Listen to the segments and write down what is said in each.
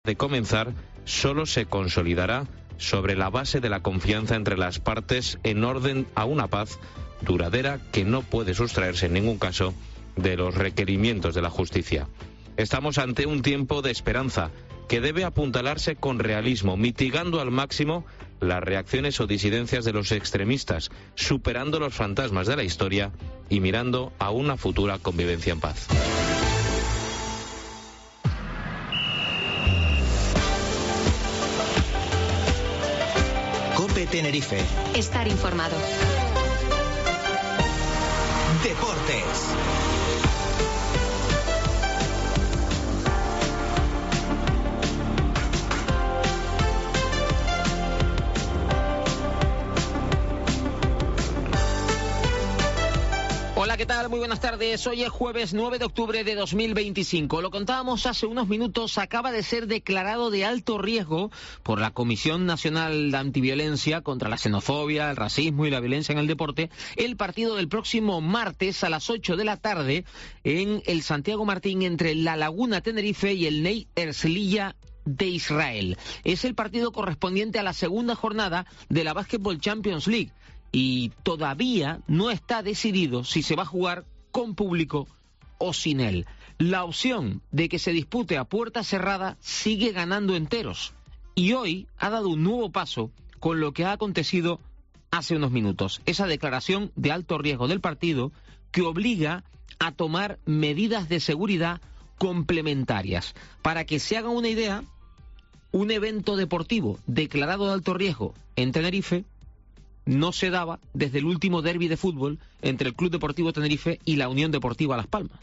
de comenzar solo se consolidará sobre la base de la confianza entre las partes en orden a una paz duradera que no puede sustraerse en ningún caso de los requerimientos de la justicia. Estamos ante un tiempo de esperanza que debe apuntalarse con realismo, mitigando al máximo las reacciones o disidencias de los extremistas, superando los fantasmas de la historia y mirando a una futura convivencia en paz. COPE Tenerife. Estar informado. Deportes. Hola, ¿qué tal? Muy buenas tardes. Hoy es jueves 9 de octubre de 2025. Lo contábamos hace unos minutos, acaba de ser declarado de alto riesgo por la Comisión Nacional de Antiviolencia contra la Xenofobia, el Racismo y la Violencia en el Deporte, el partido del próximo martes a las 8 de la tarde en el Santiago Martín entre La Laguna Tenerife y el Ney Herzliya de Israel. Es el partido correspondiente a la segunda jornada de la Basketball Champions League. Y todavía no está decidido si se va a jugar con público o sin él. La opción de que se dispute a puerta cerrada sigue ganando enteros. Y hoy ha dado un nuevo paso con lo que ha acontecido hace unos minutos. Esa declaración de alto riesgo del partido que obliga a tomar medidas de seguridad complementarias. Para que se hagan una idea, un evento deportivo declarado de alto riesgo en Tenerife no se daba desde el último derbi de fútbol entre el Club Deportivo Tenerife y la Unión Deportiva Las Palmas.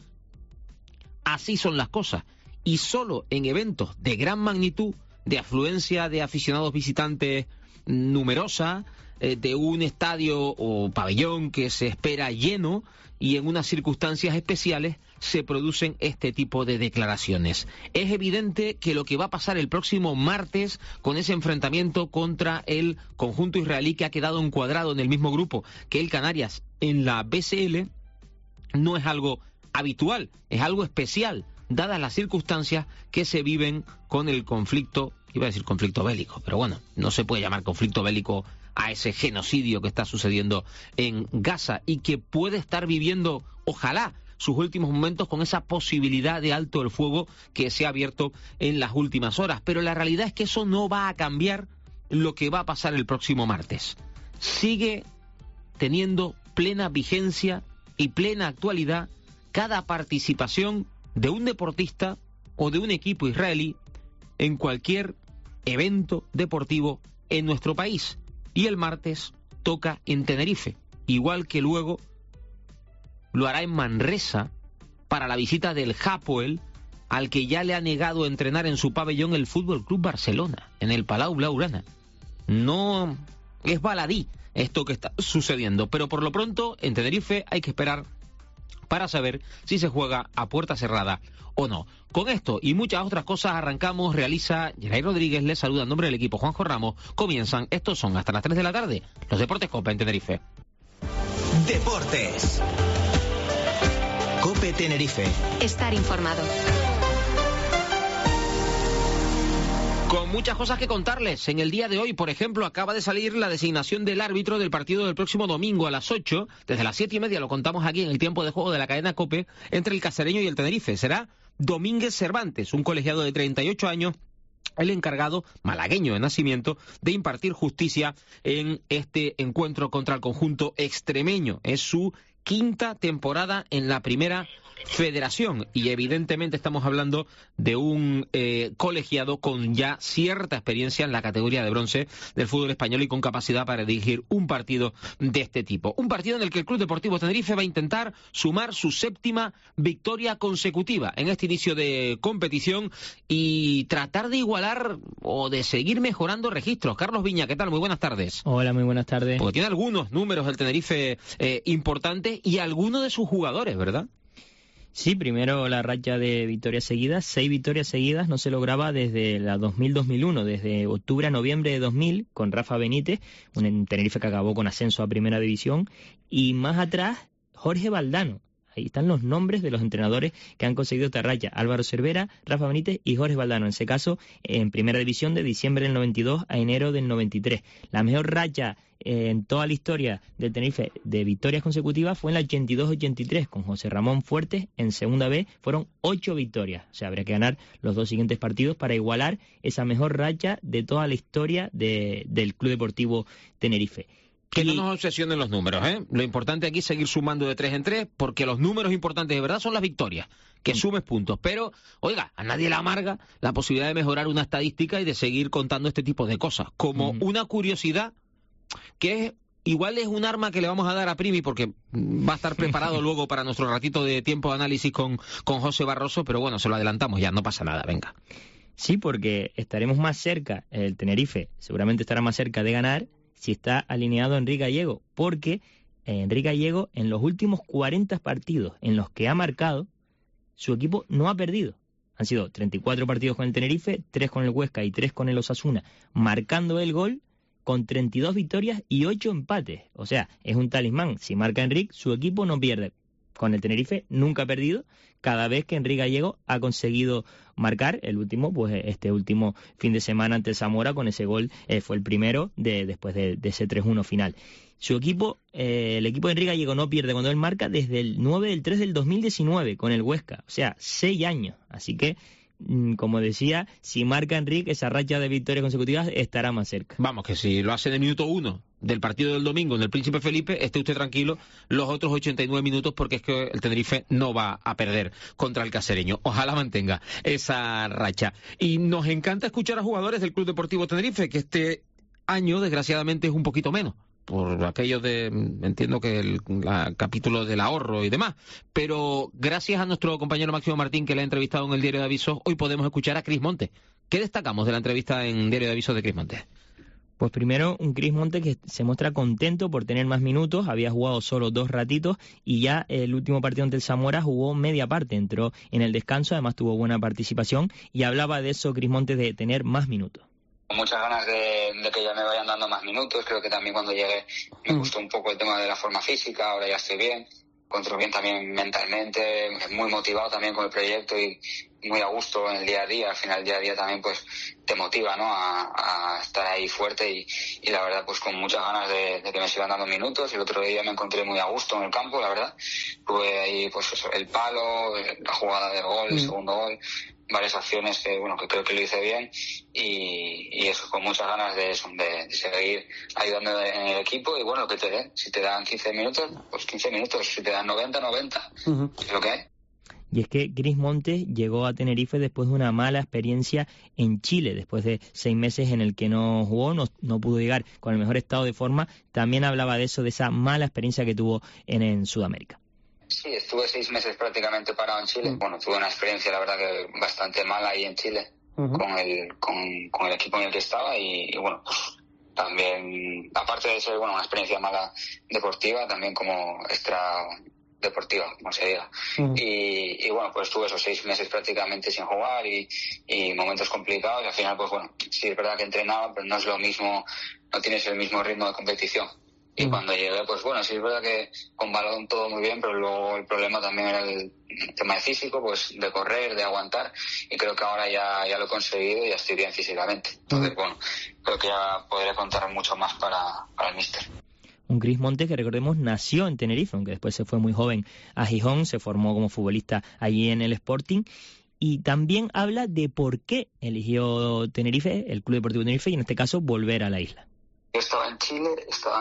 Así son las cosas. Y solo en eventos de gran magnitud, de afluencia de aficionados visitantes numerosa, de un estadio o pabellón que se espera lleno y en unas circunstancias especiales, se producen este tipo de declaraciones. Es evidente que lo que va a pasar el próximo martes con ese enfrentamiento contra el conjunto israelí que ha quedado encuadrado en el mismo grupo que el Canarias en la BCL no es algo habitual, es algo especial, dadas las circunstancias que se viven con el conflicto, iba a decir conflicto bélico, pero bueno, no se puede llamar conflicto bélico a ese genocidio que está sucediendo en Gaza y que puede estar viviendo, ojalá, sus últimos momentos con esa posibilidad de alto el fuego que se ha abierto en las últimas horas. Pero la realidad es que eso no va a cambiar lo que va a pasar el próximo martes. Sigue teniendo plena vigencia y plena actualidad cada participación de un deportista o de un equipo israelí en cualquier evento deportivo en nuestro país. Y el martes toca en Tenerife, igual que luego lo hará en Manresa para la visita del Hapoel, al que ya le ha negado entrenar en su pabellón el Fútbol Club Barcelona, en el Palau Blaugrana. No es baladí esto que está sucediendo, pero por lo pronto en Tenerife hay que esperar para saber si se juega a puerta cerrada o no. Con esto y muchas otras cosas arrancamos, realiza Geray Rodríguez, les saluda en nombre del equipo Juanjo Ramos. Comienzan, estos son hasta las 3 de la tarde, los Deportes COPE en Tenerife. Deportes. COPE Tenerife. Estar informado. Con muchas cosas que contarles. En el día de hoy, por ejemplo, acaba de salir la designación del árbitro del partido del próximo domingo a las 8. Desde las 7:30 lo contamos aquí en el tiempo de juego de la cadena COPE entre el Cacereño y el Tenerife. Será Domínguez Cervantes, un colegiado de 38 años, el encargado, malagueño de nacimiento, de impartir justicia en este encuentro contra el conjunto extremeño. Es su quinta temporada en la primera federación y evidentemente estamos hablando de un colegiado con ya cierta experiencia en la categoría de bronce del fútbol español y con capacidad para dirigir un partido de este tipo. Un partido en el que el Club Deportivo Tenerife va a intentar sumar su 7ª victoria consecutiva en este inicio de competición y tratar de igualar o de seguir mejorando registros. Carlos Viña, ¿qué tal? Muy buenas tardes. Hola, muy buenas tardes. Porque tiene algunos números del Tenerife importantes y algunos de sus jugadores, ¿verdad? Sí, primero la racha de victorias seguidas, 6 victorias seguidas no se lograba desde la 2000-2001, desde octubre a noviembre de 2000, con Rafa Benítez, un Tenerife que acabó con ascenso a Primera División, y más atrás, Jorge Valdano. Ahí están los nombres de los entrenadores que han conseguido esta racha: Álvaro Cervera, Rafa Benítez y Jorge Valdano, en ese caso en primera división de diciembre del 92 a enero del 93. La mejor racha en toda la historia del Tenerife de victorias consecutivas fue en la 82-83 con José Ramón Fuertes. En segunda B fueron 8 victorias, o sea, habría que ganar los 2 siguientes partidos para igualar esa mejor racha de toda la historia del Club Deportivo Tenerife. Que no nos obsesionen los números, ¿eh? Lo importante aquí es seguir sumando de 3 en 3, porque los números importantes de verdad son las victorias, que sumes puntos. Pero, oiga, a nadie le amarga la posibilidad de mejorar una estadística y de seguir contando este tipo de cosas, como una curiosidad que igual es un arma que le vamos a dar a Primi, porque va a estar preparado luego para nuestro ratito de tiempo de análisis con José Barroso, pero bueno, se lo adelantamos ya, no pasa nada, venga. Sí, porque estaremos más cerca, el Tenerife seguramente estará más cerca de ganar si está alineado Enrique Gallego, porque Enrique Gallego en los últimos 40 partidos en los que ha marcado, su equipo no ha perdido. Han sido 34 partidos con el Tenerife, 3 con el Huesca y 3 con el Osasuna, marcando el gol, con 32 victorias y 8 empates. O sea, es un talismán. Si marca Enrique, su equipo no pierde. Con el Tenerife nunca ha perdido cada vez que Enrique Gallego ha conseguido marcar. El último, pues este último fin de semana ante Zamora, con ese gol fue el primero después de ese 3-1 final. Su equipo, el equipo de Enrique Gallego no pierde cuando él marca desde el 9/3 del 2019 con el Huesca. O sea, 6 años. Así que, como decía, si marca Enrique, esa racha de victorias consecutivas estará más cerca. Vamos, que si lo hace en el minuto 1 del partido del domingo en el Príncipe Felipe, esté usted tranquilo los otros 89 minutos, porque es que el Tenerife no va a perder contra el Cacereño. Ojalá mantenga esa racha. Y nos encanta escuchar a jugadores del Club Deportivo Tenerife, que este año desgraciadamente es un poquito menos, por aquello de, entiendo que el capítulo del ahorro y demás, pero gracias a nuestro compañero Máximo Martín, que le ha entrevistado en el Diario de Avisos, hoy podemos escuchar a Cris Montes. ¿Qué destacamos de la entrevista en Diario de Avisos de Cris Montes? Pues primero, un Cris Montes que se muestra contento por tener más minutos, había jugado solo 2 ratitos y ya el último partido ante el Zamora jugó media parte, entró en el descanso, además tuvo buena participación y hablaba de eso Cris Montes, de tener más minutos. Con muchas ganas de que ya me vayan dando más minutos. Creo que también cuando llegué me gustó un poco el tema de la forma física, ahora ya estoy bien, encuentro bien también mentalmente, muy motivado también con el proyecto y muy a gusto en el día a día. Al final el día a día también pues te motiva, ¿no?, a estar ahí fuerte y la verdad pues con muchas ganas de que me sigan dando minutos. El otro día me encontré muy a gusto en el campo, la verdad. Tuve ahí pues eso, el palo, la jugada del gol, el segundo gol, varias acciones que creo que lo hice bien y eso, con muchas ganas de seguir ayudando en el equipo y bueno, que te den. Si te dan 15 minutos, pues 15 minutos. Si te dan 90, es lo que hay. Y es que Cris Montes llegó a Tenerife después de una mala experiencia en Chile, después de 6 meses en el que no jugó, no pudo llegar con el mejor estado de forma. También hablaba de eso, de esa mala experiencia que tuvo en Sudamérica. Sí, estuve 6 meses prácticamente parado en Chile. Bueno, tuve una experiencia, la verdad, que bastante mala ahí en Chile, con el equipo en el que estaba y bueno, pues también, aparte de ser una experiencia mala deportiva, también como extra deportiva, como se diga. Y bueno, pues estuve esos 6 meses prácticamente sin jugar y momentos complicados y al final, pues bueno, sí es verdad que entrenaba, pero no es lo mismo, no tienes el mismo ritmo de competición. Y cuando llegué, pues bueno, sí es verdad que con balón todo muy bien, pero luego el problema también era el tema de físico, pues de correr, de aguantar, y creo que ahora ya lo he conseguido y ya estoy bien físicamente. Entonces, bueno, creo que ya podré contar mucho más para el míster. Un Cris Montes que, recordemos, nació en Tenerife, aunque después se fue muy joven a Gijón, se formó como futbolista allí en el Sporting, y también habla de por qué eligió Tenerife, el Club Deportivo Tenerife, y en este caso volver a la isla. Yo estaba en Chile, estaba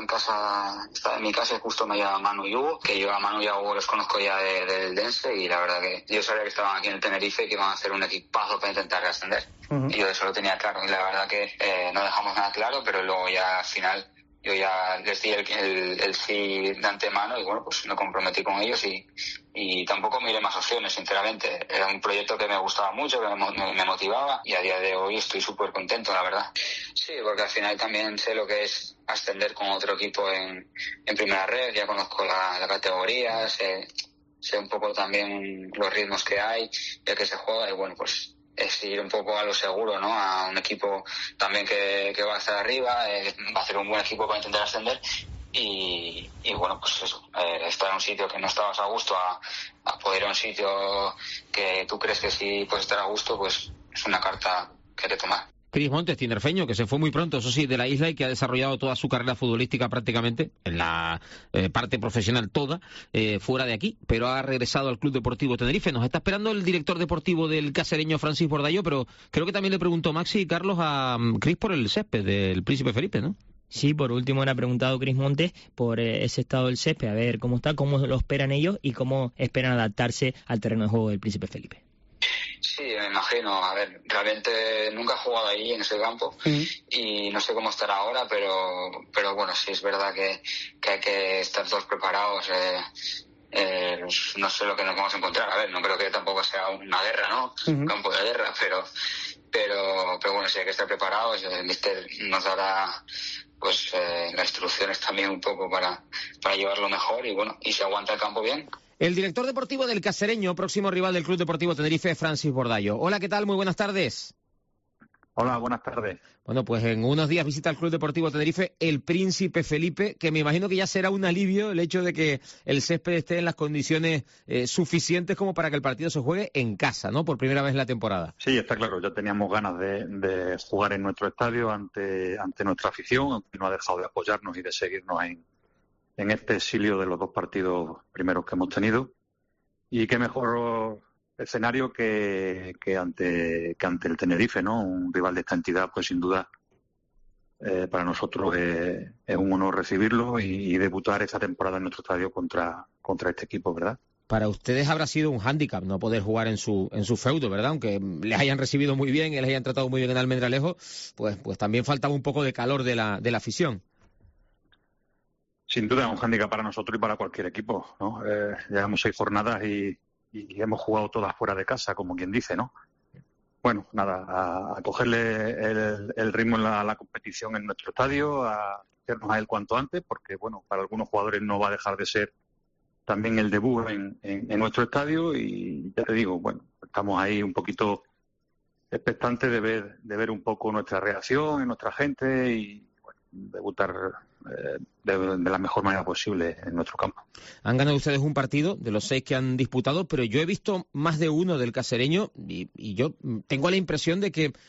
en mi casa y justo me llama Manu y Hugo, que yo a Manu y a Hugo los conozco ya del Dense y la verdad que yo sabía que estaban aquí en el Tenerife y que iban a hacer un equipazo para intentar ascender. Y yo eso lo tenía claro y la verdad que no dejamos nada claro, pero luego ya al final yo ya les di el sí de antemano y bueno, pues me comprometí con ellos y tampoco miré más opciones, sinceramente. Era un proyecto que me gustaba mucho, que me motivaba y a día de hoy estoy súper contento, la verdad. Sí, porque al final también sé lo que es ascender con otro equipo en primera red, ya conozco la categoría, sé un poco también los ritmos que hay, ya que se juega y bueno, pues es ir un poco a lo seguro, ¿no? A un equipo también que va a estar arriba, va a ser un buen equipo para intentar ascender y bueno, pues eso, estar en un sitio que no estabas a gusto a poder ir a un sitio que tú crees que sí puedes estar a gusto, pues es una carta que hay que tomar. Cris Montes, tinerfeño, que se fue muy pronto, eso sí, de la isla y que ha desarrollado toda su carrera futbolística prácticamente, en la parte profesional toda, fuera de aquí, pero ha regresado al Club Deportivo Tenerife. Nos está esperando el director deportivo del cacereño, Francis Bordallo, pero creo que también le preguntó Maxi y Carlos a Cris por el césped del Príncipe Felipe, ¿no? Sí, por último le ha preguntado Cris Montes por ese estado del césped, a ver cómo está, cómo lo esperan ellos y cómo esperan adaptarse al terreno de juego del Príncipe Felipe. Sí, me imagino. A ver, realmente nunca he jugado ahí en ese campo y no sé cómo estará ahora, pero bueno, sí es verdad que hay que estar todos preparados. No sé lo que nos vamos a encontrar. A ver, no creo que tampoco sea una guerra, ¿no? Un campo de guerra, pero bueno, sí hay que estar preparados. El míster nos dará pues las instrucciones también un poco para llevarlo mejor y bueno, y si aguanta el campo bien. El director deportivo del Cacereño, próximo rival del Club Deportivo Tenerife, Francis Bordallo. Hola, ¿qué tal? Muy buenas tardes. Hola, buenas tardes. Bueno, pues en unos días visita el Club Deportivo Tenerife el Príncipe Felipe, que me imagino que ya será un alivio el hecho de que el césped esté en las condiciones suficientes como para que el partido se juegue en casa, ¿no? Por primera vez en la temporada. Sí, está claro. Ya teníamos ganas de jugar en nuestro estadio ante nuestra afición, aunque no ha dejado de apoyarnos y de seguirnos en este exilio de los 2 partidos primeros que hemos tenido. Y qué mejor escenario que ante el Tenerife, ¿no? Un rival de esta entidad, pues sin duda para nosotros es un honor recibirlo y debutar esta temporada en nuestro estadio contra este equipo, ¿verdad? Para ustedes habrá sido un hándicap no poder jugar en su feudo, ¿verdad? Aunque les hayan recibido muy bien y les hayan tratado muy bien en Almendralejo, pues también faltaba un poco de calor de la afición. Sin duda es un hándicap para nosotros y para cualquier equipo, ¿no? Llevamos 6 jornadas y hemos jugado todas fuera de casa, como quien dice, ¿no? Bueno, nada, a cogerle el ritmo en la competición en nuestro estadio, a hacernos a él cuanto antes, porque, bueno, para algunos jugadores no va a dejar de ser también el debut en nuestro estadio y ya te digo, bueno, estamos ahí un poquito expectantes de ver un poco nuestra reacción en nuestra gente y, bueno, debutar de la mejor manera posible en nuestro campo. Han ganado ustedes un partido de los 6 que han disputado, pero yo he visto más de uno del Cacereño y yo tengo la impresión de que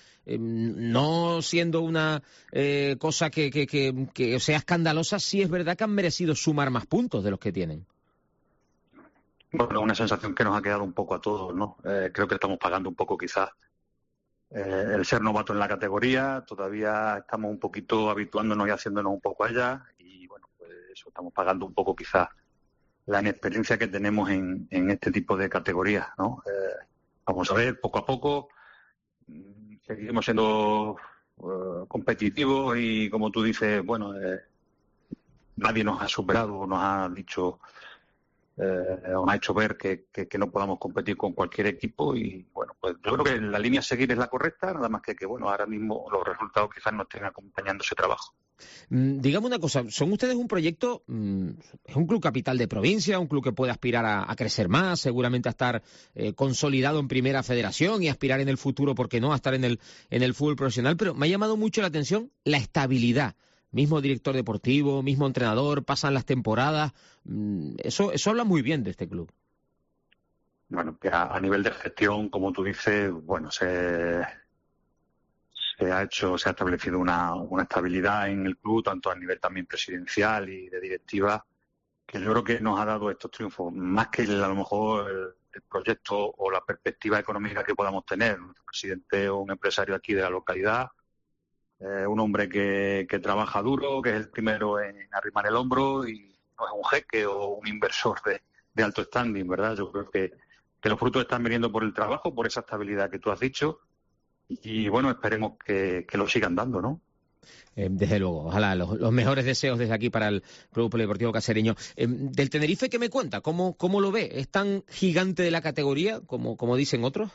no siendo una cosa que sea escandalosa, sí es verdad que han merecido sumar más puntos de los que tienen. Bueno, una sensación que nos ha quedado un poco a todos, ¿no? Creo que estamos pagando un poco quizás el ser novato en la categoría, todavía estamos un poquito habituándonos y haciéndonos un poco allá y bueno, pues eso, estamos pagando un poco quizás la inexperiencia que tenemos en este tipo de categorías, ¿no? Vamos a ver, poco a poco seguiremos siendo competitivos y como tú dices, bueno, nadie nos ha superado, nos ha dicho o nos ha hecho ver que no podamos competir con cualquier equipo y bueno, pues yo creo que la línea a seguir es la correcta, nada más que bueno, ahora mismo los resultados quizás no estén acompañando ese trabajo. Dígame una cosa, ¿son ustedes un proyecto, es un club capital de provincia, un club que puede aspirar a crecer más, seguramente a estar consolidado en primera federación y aspirar en el futuro, ¿por qué no?, a estar en el fútbol profesional? Pero me ha llamado mucho la atención la estabilidad. Mismo director deportivo, mismo entrenador, pasan las temporadas. Eso habla muy bien de este club. Bueno, que a nivel de gestión, como tú dices, bueno, se ha establecido una estabilidad en el club, tanto a nivel también presidencial y de directiva, que yo creo que nos ha dado estos triunfos, más que a lo mejor el proyecto o la perspectiva económica que podamos tener. Nuestro presidente es un empresario aquí de la localidad, un hombre que trabaja duro, que es el primero en arrimar el hombro y no es un jeque o un inversor de alto standing, ¿verdad? Yo creo que los frutos están viniendo por el trabajo, por esa estabilidad que tú has dicho y bueno, esperemos que lo sigan dando, ¿no? Desde luego, ojalá los mejores deseos desde aquí para el Club Polideportivo Cacereño. Del Tenerife, ¿qué me cuenta? ¿Cómo lo ve? ¿Es tan gigante de la categoría como dicen otros?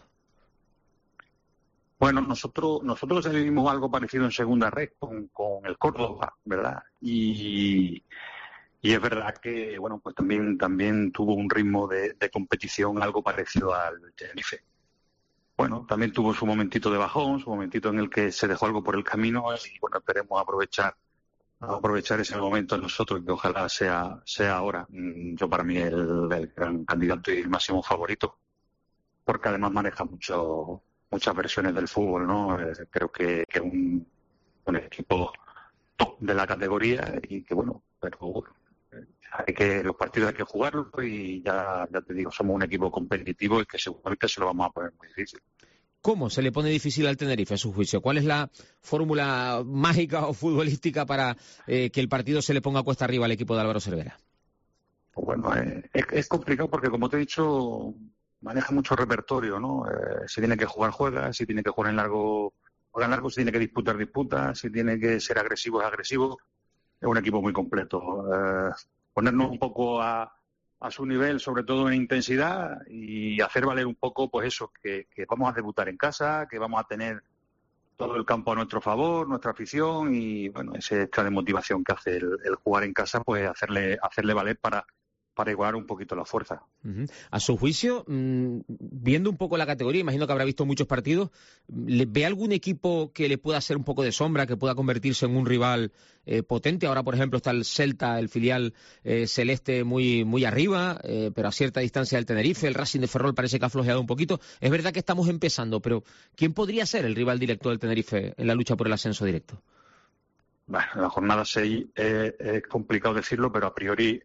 Bueno, nosotros vivimos algo parecido en segunda red con el Córdoba, ¿verdad? Y es verdad que, bueno, pues también tuvo un ritmo de competición algo parecido al Tenerife. Bueno, también tuvo su momentito de bajón, su momentito en el que se dejó algo por el camino y, bueno, esperemos aprovechar aprovechar ese momento en nosotros, que ojalá sea ahora. Yo para mí el gran candidato y el máximo favorito, porque además maneja muchas versiones del fútbol, ¿no? Creo que es un equipo top de la categoría y que bueno, pero los partidos hay que jugarlos y ya te digo, somos un equipo competitivo y que seguramente se lo vamos a poner muy difícil. ¿Cómo se le pone difícil al Tenerife, a su juicio? ¿Cuál es la fórmula mágica o futbolística para que el partido se le ponga cuesta arriba al equipo de Álvaro Cervera? Bueno, es complicado porque, como te he dicho, maneja mucho repertorio, ¿no? Si tiene que jugar, juega. Si tiene que jugar en largo, juega en largo. Si tiene que disputar, disputa. Si tiene que ser agresivo, es agresivo. Es un equipo muy completo. Ponernos un poco a su nivel, sobre todo en intensidad, y hacer valer un poco, pues eso, que vamos a debutar en casa, que vamos a tener todo el campo a nuestro favor, nuestra afición, y bueno, ese extra de motivación que hace el jugar en casa, pues hacerle valer para igualar un poquito la fuerza. Uh-huh. A su juicio, viendo un poco la categoría, imagino que habrá visto muchos partidos, ¿ve algún equipo que le pueda hacer un poco de sombra, que pueda convertirse en un rival potente? Ahora, por ejemplo, está el Celta, el filial celeste muy, muy arriba, pero a cierta distancia del Tenerife. El Racing de Ferrol parece que ha flojeado un poquito. Es verdad que estamos empezando, pero ¿quién podría ser el rival directo del Tenerife en la lucha por el ascenso directo? Bueno, en la jornada 6 es complicado decirlo, pero a priori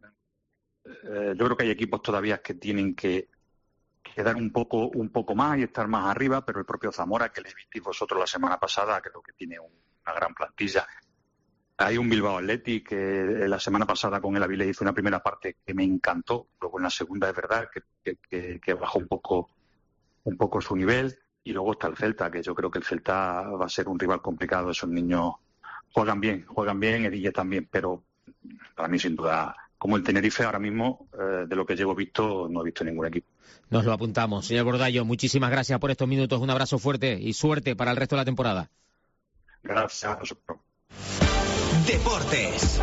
yo creo que hay equipos todavía que tienen que dar un poco más y estar más arriba, pero el propio Zamora, que le visteis vosotros la semana pasada, creo que tiene una gran plantilla. Hay un Bilbao Athletic que la semana pasada con el Avilés hizo una primera parte que me encantó, luego en la segunda es verdad que bajó un poco su nivel, y luego está el Celta, que yo creo que el Celta va a ser un rival complicado. Esos niños juegan bien, Edille también, pero para mí sin duda, como el Tenerife ahora mismo, de lo que llevo visto, no he visto ningún equipo. Nos lo apuntamos. Señor Gordallo, muchísimas gracias por estos minutos. Un abrazo fuerte y suerte para el resto de la temporada. Gracias a vosotros. Deportes.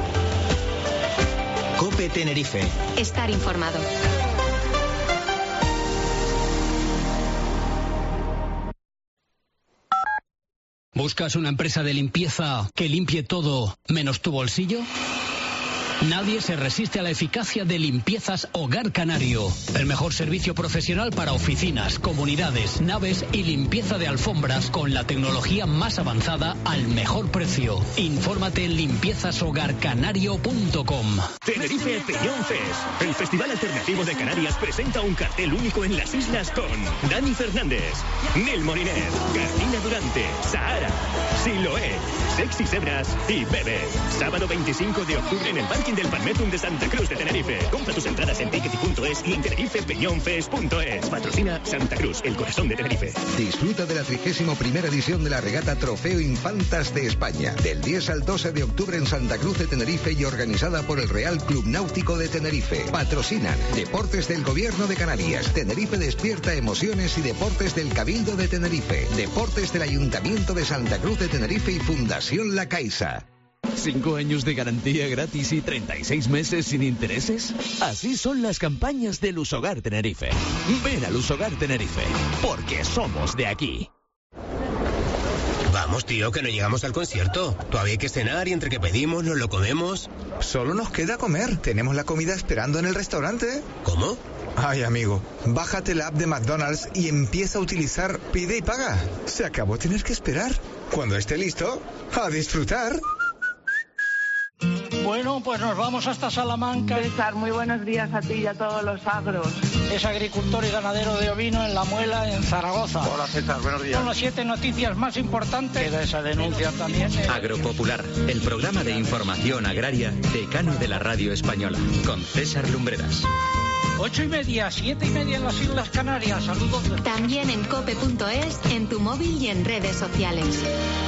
COPE Tenerife. Estar informado. ¿Buscas una empresa de limpieza que limpie todo menos tu bolsillo? Nadie se resiste a la eficacia de Limpiezas Hogar Canario. El mejor servicio profesional para oficinas, comunidades, naves y limpieza de alfombras con la tecnología más avanzada al mejor precio. Infórmate en limpiezashogarcanario.com. Tenerife Peñón Fest. El Festival Alternativo de Canarias presenta un cartel único en las islas con Dani Fernández, Nil Molinet, Carolina Durante, Sahara, Siloé, Sexy Sebras y Bebe. Sábado 25 de octubre en el parking del Palmetum de Santa Cruz de Tenerife. Compra tus entradas en tickety.es y en tenerifepeñonfest.es. Patrocina Santa Cruz, el corazón de Tenerife. Disfruta de la 31ª edición de la regata Trofeo Infantas de España, del 10 al 12 de octubre en Santa Cruz de Tenerife y organizada por el Real Club Náutico de Tenerife. Patrocinan Deportes del Gobierno de Canarias, Tenerife Despierta Emociones y Deportes del Cabildo de Tenerife, Deportes del Ayuntamiento de Santa Cruz de Tenerife y Fundación La Caixa. 5 años de garantía gratis y 36 meses sin intereses. Así son las campañas de Lusogar Tenerife. Ven a Lusogar Tenerife, porque somos de aquí. Vamos, tío, que no llegamos al concierto. Todavía hay que cenar y entre que pedimos nos lo comemos. Solo nos queda comer. Tenemos la comida esperando en el restaurante. ¿Cómo? Ay, amigo, bájate la app de McDonald's y empieza a utilizar Pide y Paga. Se acabó tener que esperar. Cuando esté listo, a disfrutar. Bueno, pues nos vamos hasta Salamanca. César, muy buenos días a ti y a todos los agros. Es agricultor y ganadero de ovino en La Muela, en Zaragoza. Hola César, buenos días. Son las 7 noticias más importantes. Queda esa denuncia también. Agropopular, el programa de información agraria decano de la radio española, con César Lumbreras. 8:30, 7:30 en las Islas Canarias. Saludos. También en cope.es, en tu móvil y en redes sociales.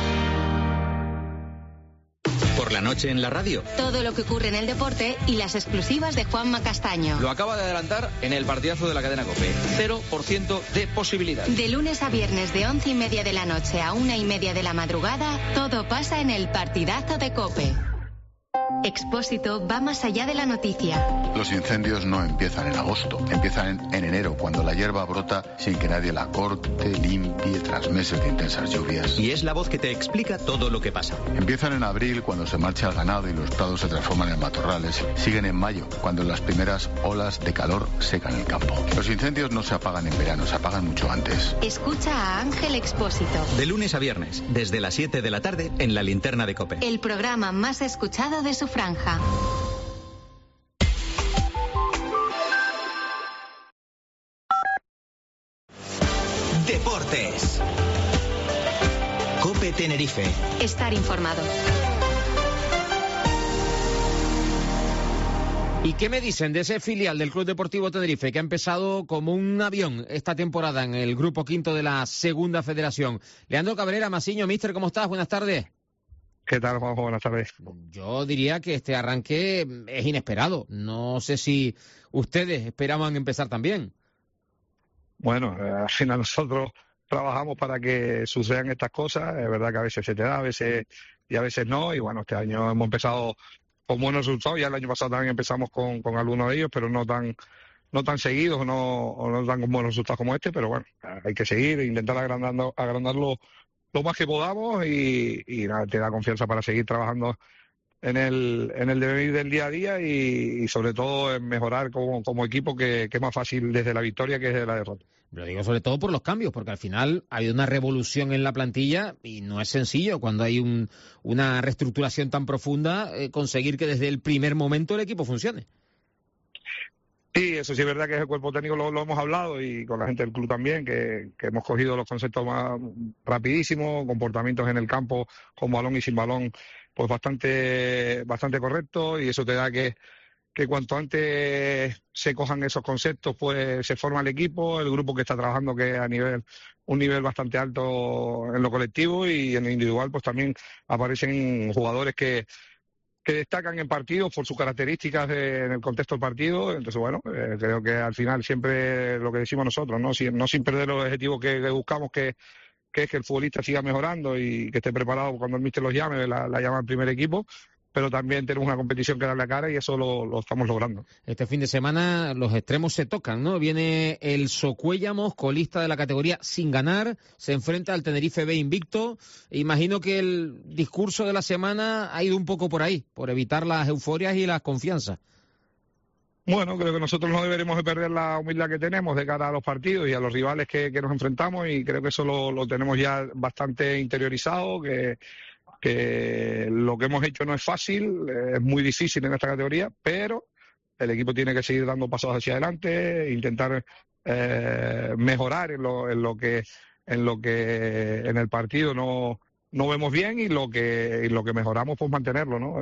Por la noche en la radio. Todo lo que ocurre en el deporte y las exclusivas de Juanma Castaño. Lo acaba de adelantar en el partidazo de la cadena COPE. 0% de posibilidad. De lunes a viernes de 11:30 de la noche a 1:30 de la madrugada, todo pasa en el partidazo de COPE. Expósito va más allá de la noticia. Los incendios no empiezan en agosto, empiezan en enero, cuando la hierba brota sin que nadie la corte, limpie, tras meses de intensas lluvias. Y es la voz que te explica todo lo que pasa. Empiezan en abril, cuando se marcha el ganado y los prados se transforman en matorrales. Siguen en mayo, cuando las primeras olas de calor secan el campo. Los incendios no se apagan en verano, se apagan mucho antes. Escucha a Ángel Expósito. De lunes a viernes, desde las 7 de la tarde, en la Linterna de COPE. El programa más escuchado de su franja. Deportes. COPE Tenerife. Estar informado. ¿Y qué me dicen de ese filial del Club Deportivo Tenerife que ha empezado como un avión esta temporada en el grupo quinto de la Segunda Federación? Leandro Cabrera, Masiño, míster, ¿cómo estás? Buenas tardes. ¿Qué tal, Juanjo? Buenas tardes. Yo diría que este arranque es inesperado. No sé si ustedes esperaban empezar también. Bueno, al final nosotros trabajamos para que sucedan estas cosas. Es verdad que a veces se te da, a veces no. Y bueno, este año hemos empezado con buenos resultados. Ya el año pasado también empezamos con algunos de ellos, pero no tan seguidos o no tan con buenos resultados como este. Pero bueno, hay que seguir e intentar agrandarlo lo más que podamos y nada, te da confianza para seguir trabajando en el devenir del día a día y sobre todo en mejorar como equipo, que es más fácil desde la victoria que desde la derrota. Lo digo sobre todo por los cambios, porque al final ha habido una revolución en la plantilla y no es sencillo cuando hay una reestructuración tan profunda conseguir que desde el primer momento el equipo funcione. Sí, eso sí es verdad que el cuerpo técnico lo hemos hablado y con la gente del club también, que hemos cogido los conceptos más rapidísimos, comportamientos en el campo con balón y sin balón, pues bastante correctos, y eso te da que cuanto antes se cojan esos conceptos, pues se forma el equipo, el grupo que está trabajando, que a un nivel bastante alto en lo colectivo, y en lo individual pues también aparecen jugadores que destacan en partidos por sus características en el contexto del partido. Entonces, bueno, creo que al final siempre lo que decimos nosotros, no sin perder los objetivos que buscamos, que es que el futbolista siga mejorando y que esté preparado cuando el míster los llame, la llama al primer equipo, pero también tenemos una competición que darle la cara y eso lo estamos logrando. Este fin de semana los extremos se tocan, ¿no? Viene el Socuéllamos, colista de la categoría sin ganar, se enfrenta al Tenerife B invicto. Imagino que el discurso de la semana ha ido un poco por ahí, por evitar las euforias y las confianzas. Bueno, creo que nosotros no deberemos de perder la humildad que tenemos de cara a los partidos y a los rivales que nos enfrentamos, y creo que eso lo tenemos ya bastante interiorizado, que lo que hemos hecho no es fácil, es muy difícil en esta categoría, pero el equipo tiene que seguir dando pasos hacia adelante, intentar mejorar en lo que en el partido no vemos bien, y lo que mejoramos, pues mantenerlo, ¿no?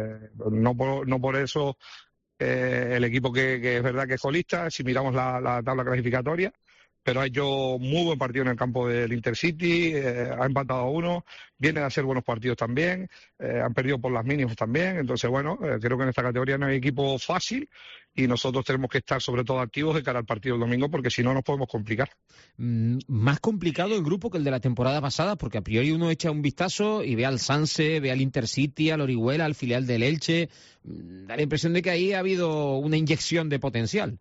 No por eso el equipo que es verdad que es colista, si miramos la tabla clasificatoria, pero ha hecho muy buen partido en el campo del Intercity, ha empatado a 1, vienen a hacer buenos partidos también, han perdido por las mínimas también. Entonces, bueno, creo que en esta categoría no hay equipo fácil y nosotros tenemos que estar sobre todo activos de cara al partido del domingo, porque si no nos podemos complicar. Más complicado el grupo que el de la temporada pasada, porque a priori uno echa un vistazo y ve al Sanse, ve al Intercity, al Orihuela, al filial del Elche. Da la impresión de que ahí ha habido una inyección de potencial.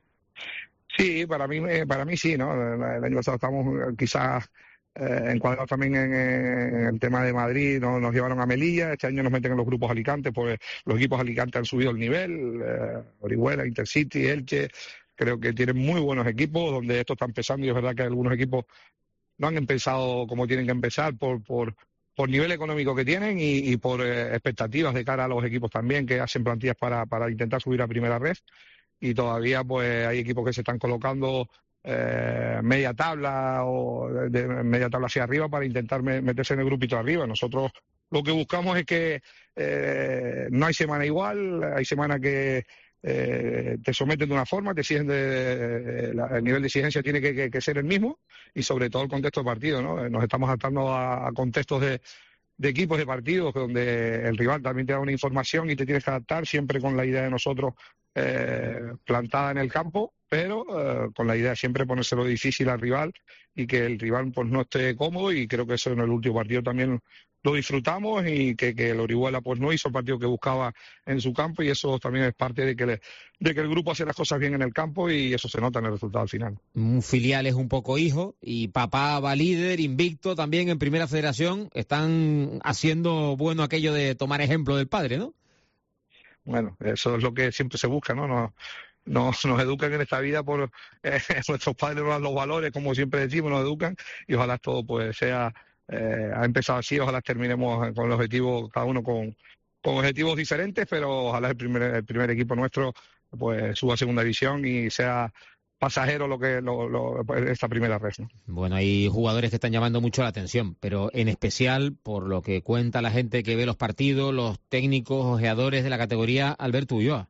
Sí, para mí sí, ¿no? El año pasado estábamos quizás encuadrados también en el tema de Madrid, nos llevaron a Melilla, este año nos meten en los grupos Alicante, pues los equipos Alicante han subido el nivel, Orihuela, Intercity, Elche, creo que tienen muy buenos equipos, donde esto está empezando, y es verdad que algunos equipos no han empezado como tienen que empezar por nivel económico que tienen y por expectativas de cara a los equipos también, que hacen plantillas para intentar subir a primera red. Y todavía pues hay equipos que se están colocando media tabla o de media tabla hacia arriba para intentar meterse en el grupito de arriba. Nosotros lo que buscamos es que no hay semana igual, hay semana que te someten de una forma, te exigen el nivel de exigencia tiene que ser el mismo, y sobre todo el contexto de partido, ¿no? Nos estamos adaptando a contextos de equipos de partidos donde el rival también te da una información y te tienes que adaptar, siempre con la idea de nosotros plantada en el campo, pero con la idea de siempre ponérselo difícil al rival y que el rival pues no esté cómodo, y creo que eso en el último partido también lo disfrutamos y que el Orihuela pues no hizo el partido que buscaba en su campo, y eso también es parte de que el grupo hace las cosas bien en el campo, y eso se nota en el resultado al final. Un filial es un poco hijo y papá va líder, invicto también en Primera Federación. Están haciendo bueno aquello de tomar ejemplo del padre, ¿no? Bueno, eso es lo que siempre se busca, ¿no? Nos educan en esta vida por nuestros padres, los valores, como siempre decimos, nos educan, y ojalá todo pues sea, ha empezado así, ojalá terminemos con el objetivo, cada uno con objetivos diferentes, pero ojalá el primer equipo nuestro pues suba a segunda división y sea pasajero esta primera red, ¿no? Bueno, hay jugadores que están llamando mucho la atención, pero en especial por lo que cuenta la gente que ve los partidos, los técnicos, ojeadores de la categoría, Alberto Ulloa.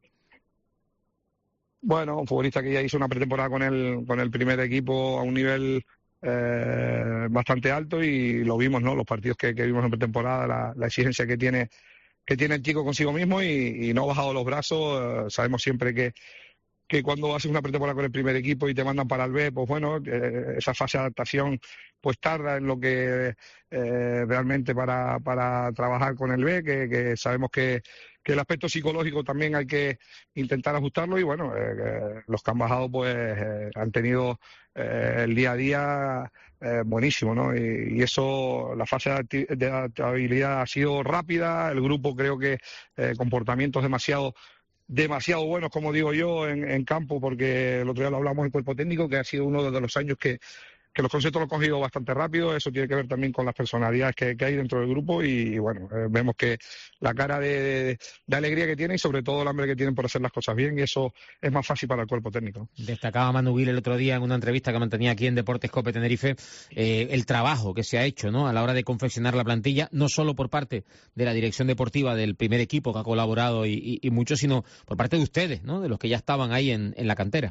Bueno, un futbolista que ya hizo una pretemporada con el primer equipo a un nivel bastante alto, y lo vimos, ¿no? Los partidos que vimos en pretemporada, la exigencia que tiene el chico consigo mismo, y no ha bajado los brazos. Sabemos siempre que cuando haces una pretemporada con el primer equipo y te mandan para el B, pues bueno, esa fase de adaptación pues tarda en lo que realmente para trabajar con el B, que sabemos que el aspecto psicológico también hay que intentar ajustarlo, y bueno, los que han bajado pues han tenido el día a día buenísimo, ¿no? Y eso, la fase de adaptabilidad ha sido rápida, el grupo creo que comportamientos demasiado buenos, como digo yo, en campo, porque el otro día lo hablamos en cuerpo técnico, que ha sido uno de los años que los conceptos lo han cogido bastante rápido. Eso tiene que ver también con las personalidades que hay dentro del grupo, y bueno, vemos que la cara de alegría que tiene, y sobre todo el hambre que tienen por hacer las cosas bien, y eso es más fácil para el cuerpo técnico. Destacaba Manu Gil el otro día en una entrevista que mantenía aquí en Deportes Cope Tenerife el trabajo que se ha hecho, ¿no?, a la hora de confeccionar la plantilla, no solo por parte de la dirección deportiva del primer equipo, que ha colaborado y mucho, sino por parte de ustedes, ¿no?, de los que ya estaban ahí en la cantera.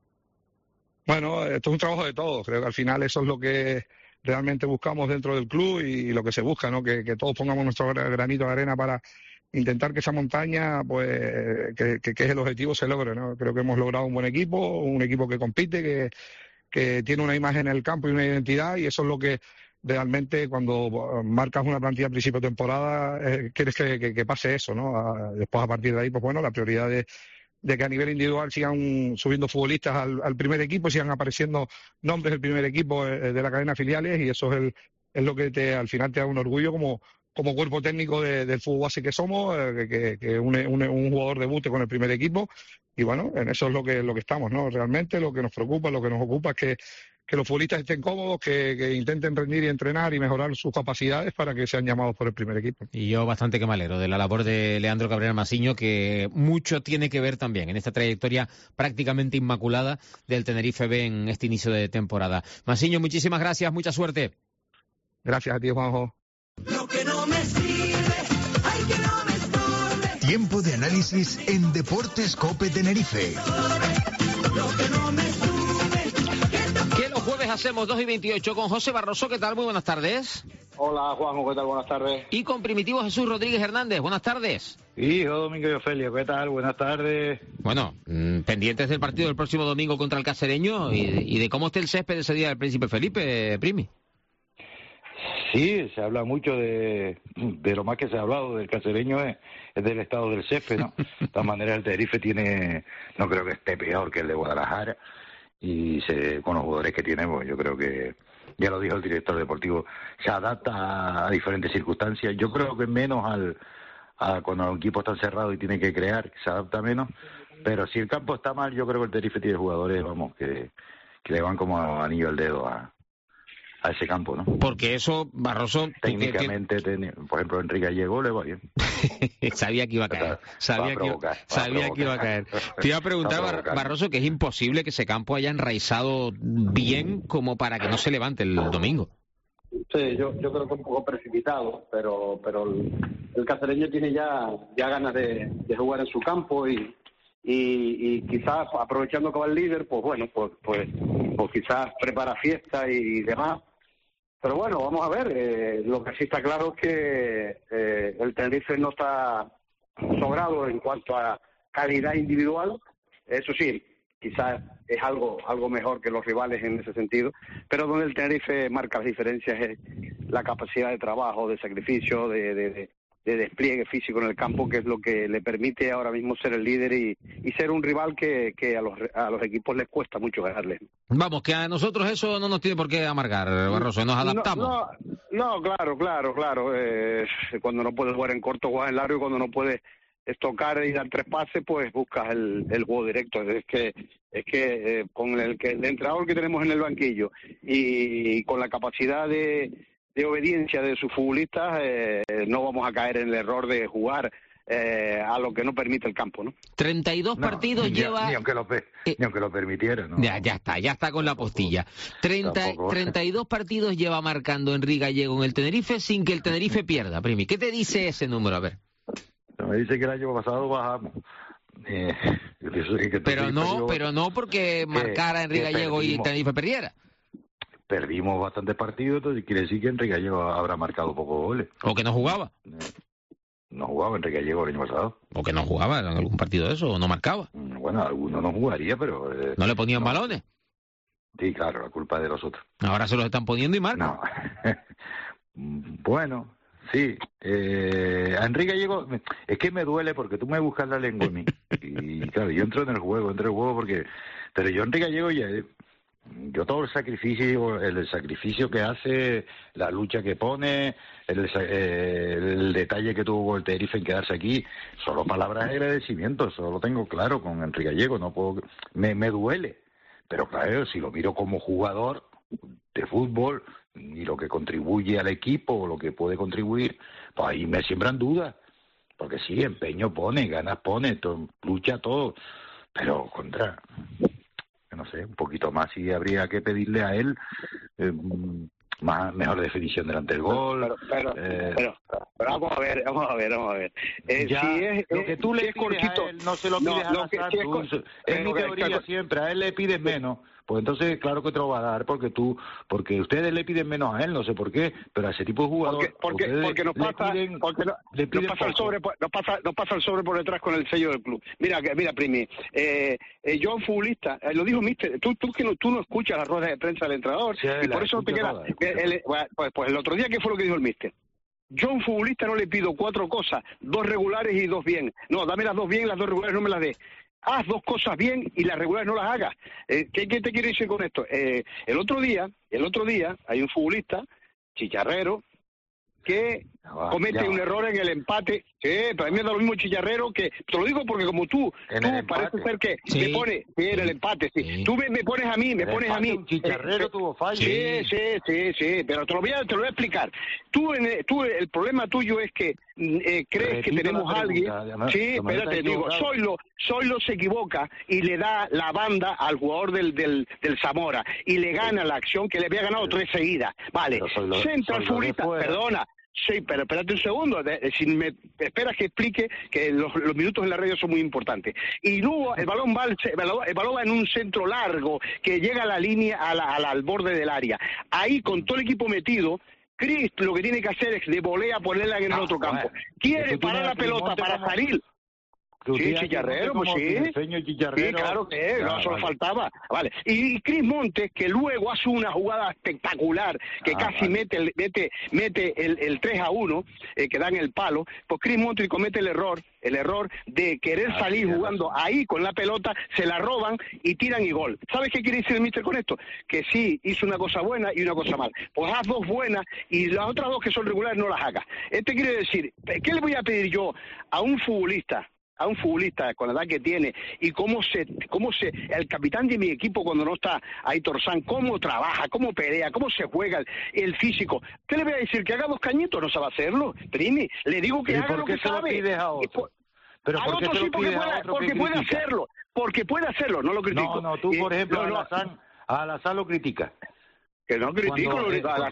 Bueno, esto es un trabajo de todos. Creo que al final eso es lo que realmente buscamos dentro del club, y lo que se busca, ¿no? Que todos pongamos nuestro granito de arena para intentar que esa montaña, pues, que es el objetivo, se logre, ¿no? Creo que hemos logrado un buen equipo, un equipo que compite, que tiene una imagen en el campo y una identidad, y eso es lo que realmente, cuando marcas una plantilla a principio de temporada, quieres que pase eso, ¿no? Después, a partir de ahí, pues bueno, la prioridad de que a nivel individual sigan subiendo futbolistas al primer equipo, sigan apareciendo nombres del primer equipo de la cadena de filiales, y eso es lo que al final te da un orgullo como cuerpo técnico del fútbol base que somos, que un jugador debute con el primer equipo, y bueno, en eso es lo que estamos, ¿no? Realmente lo que nos preocupa, lo que nos ocupa es que los futbolistas estén cómodos, que intenten rendir y entrenar y mejorar sus capacidades para que sean llamados por el primer equipo. Y yo bastante que me alegro de la labor de Leandro Cabrera Masiño, que mucho tiene que ver también en esta trayectoria prácticamente inmaculada del Tenerife B en este inicio de temporada. Masiño, muchísimas gracias, mucha suerte. Gracias a ti, Juanjo. Lo que no me sirve, ay, que no me estorbe. Tiempo de análisis en Deportes Cope Tenerife. Lo que no me Que los jueves hacemos 2:28 con José Barroso. ¿Qué tal? Muy buenas tardes. Hola, Juanjo, ¿qué tal? Buenas tardes. Y con Primitivo Jesús Rodríguez Hernández. Buenas tardes. Hijo Domingo y Ofelio, ¿qué tal? Buenas tardes. Bueno, pendientes del partido del próximo domingo contra el Cacereño y de cómo esté el césped ese día del Príncipe Felipe, Primi. Sí, se habla mucho de lo más que se ha hablado del Cacereño es del estado del césped, ¿no? De todas maneras, el Tenerife no creo que esté peor que el de Guadalajara, y con los jugadores que tenemos, yo creo que, ya lo dijo el director deportivo, se adapta a diferentes circunstancias. Yo creo que menos cuando el equipo está cerrado y tiene que crear, se adapta menos, pero si el campo está mal, yo creo que el Tenerife tiene jugadores, que le van como anillo al dedo a ese campo, ¿no? Porque eso, Barroso... Técnicamente, por ejemplo, Enrique Gallego le va bien. Sabía que iba a caer. Sabía que iba a caer. Te iba a preguntar, Barroso, que es imposible que ese campo haya enraizado bien como para que no se levante el domingo. Sí, yo creo que un poco precipitado, pero el Cacereño tiene ya ganas de jugar en su campo y quizás aprovechando que va el líder, pues bueno, pues quizás prepara fiesta y demás. Pero bueno, vamos a ver. Lo que sí está claro es que el Tenerife no está sobrado en cuanto a calidad individual. Eso sí, quizás es algo mejor que los rivales en ese sentido, pero donde el Tenerife marca las diferencias es la capacidad de trabajo, de sacrificio, de despliegue físico en el campo, que es lo que le permite ahora mismo ser el líder y ser un rival que a los equipos les cuesta mucho ganarle. Vamos, que a nosotros eso no nos tiene por qué amargar, Barroso, nos adaptamos. No, claro. Cuando no puedes jugar en corto, juegas en largo, y cuando no puedes tocar y dar 3 pases, pues buscas el juego directo. Es que con el entrenador que tenemos en el banquillo y con la capacidad de obediencia de sus futbolistas, no vamos a caer en el error de jugar a lo que no permite el campo, ¿no? 32 partidos lleva... Ni aunque lo permitiera, ¿no? Ya está con la postilla. 32 partidos lleva marcando Enrique Gallego en el Tenerife sin que el Tenerife pierda, Primi. ¿Qué te dice ese número? A ver. Me dice que el año pasado bajamos. Pero no porque marcara Enrique Gallego y el Tenerife perdiera. Perdimos bastantes partidos, entonces quiere decir que Enrique Gallego habrá marcado pocos goles. O que no jugaba. No jugaba Enrique Gallego el año pasado. O que no jugaba en algún partido de eso, o no marcaba. Bueno, alguno no jugaría, pero... ¿No le ponían balones? Sí, claro, la culpa es de los otros. Ahora se los están poniendo y marcan. No. Bueno, sí. A Enrique Gallego... Es que me duele porque tú me buscas la lengua a mí. Y claro, yo entro en el juego porque... Pero yo Enrique Gallego ya... Yo todo el sacrificio que hace, la lucha que pone, el detalle que tuvo con el Tenerife en quedarse aquí, solo palabras de agradecimiento, eso lo tengo claro con Enrique Gallego, no puedo, me duele, pero claro, si lo miro como jugador de fútbol y lo que contribuye al equipo o lo que puede contribuir, pues ahí me siembran dudas, porque sí, empeño pone, ganas pone, lucha todo, pero no sé, un poquito más y habría que pedirle a él mejor definición delante del gol. Pero vamos a ver. Lo que tú le pides a él, no se lo pides a Lazar, es mi teoría siempre, a él le pides menos, pues entonces claro que te lo va a dar, porque ustedes le piden menos a él, no sé por qué, pero a ese tipo de jugador porque nos pasa el sobre por detrás con el sello del club. Mira Primi, yo un futbolista, lo dijo Mister, tú no escuchas las ruedas de prensa del entrenador, sí, y por eso te queda pues el otro día, ¿qué fue lo que dijo el Mister? Yo a un futbolista no le pido 4 cosas, 2 regulares y 2 bien. No, dame las 2 bien, las 2 regulares no me las des. Haz 2 cosas bien y las regulares no las hagas. ¿Qué te quiere decir con esto? El otro día hay un futbolista, Chicharrero, que comete un error en el empate. Para mí me da lo mismo Chicharrero que... Te lo digo porque como tú parece ser que me pones... Sí, en el empate, sí. Tú me pones a mí, Chicharrero tuvo fallo. Sí, pero te lo voy a explicar. El problema tuyo es que crees que tenemos a alguien... Sí, espérate, digo, Zoilo se equivoca y le da la banda al jugador del Zamora y le gana la acción que le había ganado 3 seguidas. Vale, centra el futbolista, perdona. Sí, pero espérate un segundo, si me esperas que explique que los minutos en la radio son muy importantes. Y luego el balón va en un centro largo que llega a la línea, al borde del área. Ahí, con todo el equipo metido, Chris lo que tiene que hacer es de volea ponerla en el otro campo. Quiere parar la pelota para salir. Sí, Chicharrero, pues sí. Sí, claro que es, no, solo faltaba. Vale. Y Chris Montes, que luego hace una jugada espectacular, que casi mete el 3-1, que da en el palo, pues Chris Montes comete el error de querer salir jugando ahí con la pelota, se la roban y tiran y gol. ¿Sabes qué quiere decir el míster con esto? Que sí, hizo una cosa buena y una cosa mala. Pues haz 2 buenas y las otras 2 que son regulares no las hagas. Quiere decir, ¿qué le voy a pedir yo a un futbolista con la edad que tiene y cómo el capitán de mi equipo cuando no está Aitor San, cómo trabaja, cómo pelea, cómo se juega el físico? ¿Qué le voy a decir? ¿Que haga 2 cañitos? No sabe hacerlo, Primi. Le digo que haga lo que sabe. Pero ¿por qué se lo pides a otro? Porque puede hacerlo, no lo critico. No, tú por ejemplo a Lazar lo criticas. Que no critico,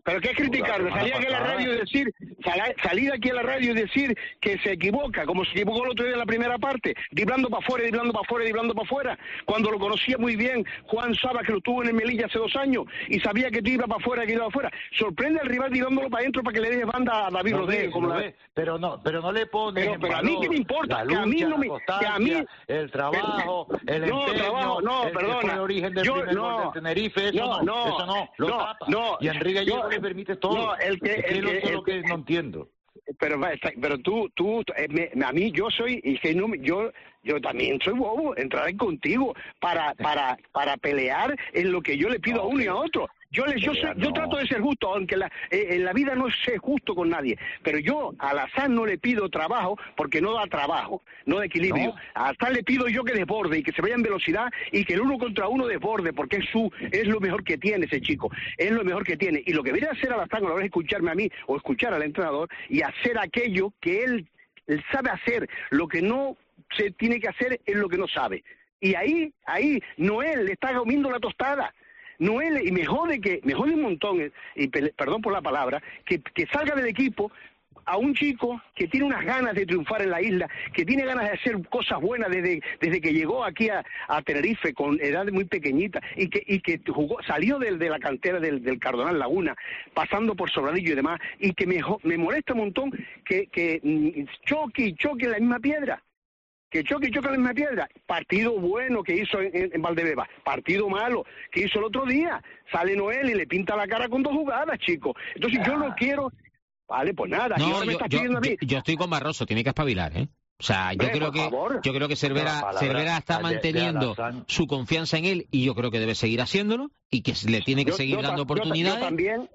¿Pero qué es criticarlo? Salir aquí a la radio y decir, salir aquí a la radio y decir que se equivoca, como se equivocó el otro día en la primera parte, driblando para afuera, driblando para afuera, driblando para afuera, cuando lo conocía muy bien Juan Saba, que lo tuvo en el Melilla hace 2 años, y sabía que dribla para afuera, que iba para afuera. Sorprende al rival driblándolo para adentro para que le deje banda a David Rodríguez. Pero no le pones en pero a valor mí qué me importa, la lucha, que a mí no me... la constancia, el trabajo, el empeño, perdona. Que fue el origen del primer gol del Tenerife, eso no, lo tapa. Y a Enrique Gallego le permite todo. Es lo que no entiendo. Pero tú a mí yo soy ingenuo, yo también soy bobo, entrar contigo para pelear en lo que yo le pido a uno y a otro. Yo trato de ser justo, aunque en la vida no sé justo con nadie, pero yo a Alazán no le pido trabajo porque no da trabajo, no da equilibrio. A Alazán le pido yo que desborde y que se vaya en velocidad y que el 1 contra 1 desborde, porque es lo mejor que tiene ese chico, es lo mejor que tiene. Y lo que viene a hacer Alazán a la hora de escucharme a mí o escuchar al entrenador y hacer aquello que él sabe hacer, lo que no se tiene que hacer es lo que no sabe. Y ahí Noel le está comiendo la tostada. Noel, y me jode un montón, y perdón por la palabra, que salga del equipo a un chico que tiene unas ganas de triunfar en la isla, que tiene ganas de hacer cosas buenas desde que llegó aquí a Tenerife con edad muy pequeñita y que salió de la cantera del Cardonal Laguna, pasando por Sobradillo y demás, y que me molesta un montón que choque en la misma piedra. Que choque en la misma piedra. Partido bueno que hizo en Valdebeba, partido malo que hizo el otro día. Sale Noel y le pinta la cara con 2 jugadas, chicos. Entonces yo no quiero... Vale, pues nada. Yo estoy con Barroso, tiene que espabilar, ¿eh? O sea, yo creo que Cervera está manteniendo su confianza en él y yo creo que debe seguir haciéndolo y que le tiene que seguir dando oportunidades.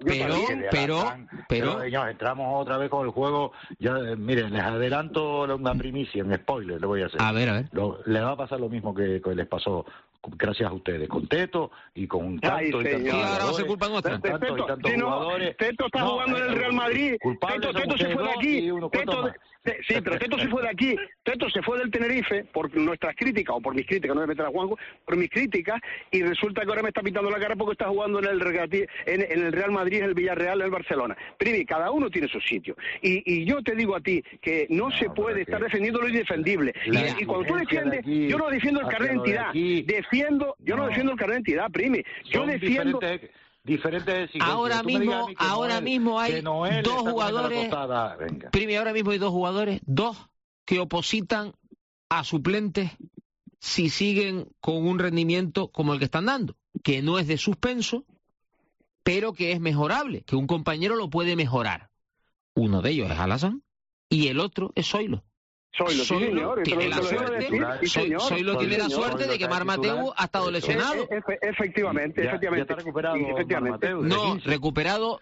Pero señor, entramos otra vez con el juego. Miren, les adelanto una primicia, un spoiler le voy a hacer. A ver. Le va a pasar lo mismo que les pasó, gracias a ustedes, con Teto y con tantos y tantos jugadores. Ahora va a ser culpa nuestra. Teto está jugando en el Real Madrid. Teto se fue de aquí. Sí, pero Teto se fue de aquí. Teto se fue del Tenerife por nuestras críticas, o por mis críticas, no me meter a Juanjo, por mis críticas, y resulta que ahora me está pintando la cara porque está jugando en el Real Madrid, en el Villarreal, en el Barcelona. Primi, cada uno tiene su sitio. Y yo te digo a ti que no se puede estar defendiendo lo indefendible. Y cuando tú defiendes, yo no defiendo el carnet de entidad. Yo no defiendo el carnet de entidad, Primi. Yo defiendo... Diferentes ahora mismo hay 2 jugadores. Primi, ahora mismo hay 2 jugadores, 2 que opositan a suplentes si siguen con un rendimiento como el que están dando, que no es de suspenso, pero que es mejorable, que un compañero lo puede mejorar. Uno de ellos es Alazán y el otro es Zoilo. Zoilo tiene la suerte de que Mar Mateu ha estado lesionado. Efectivamente. Ya está recuperado. No, recuperado.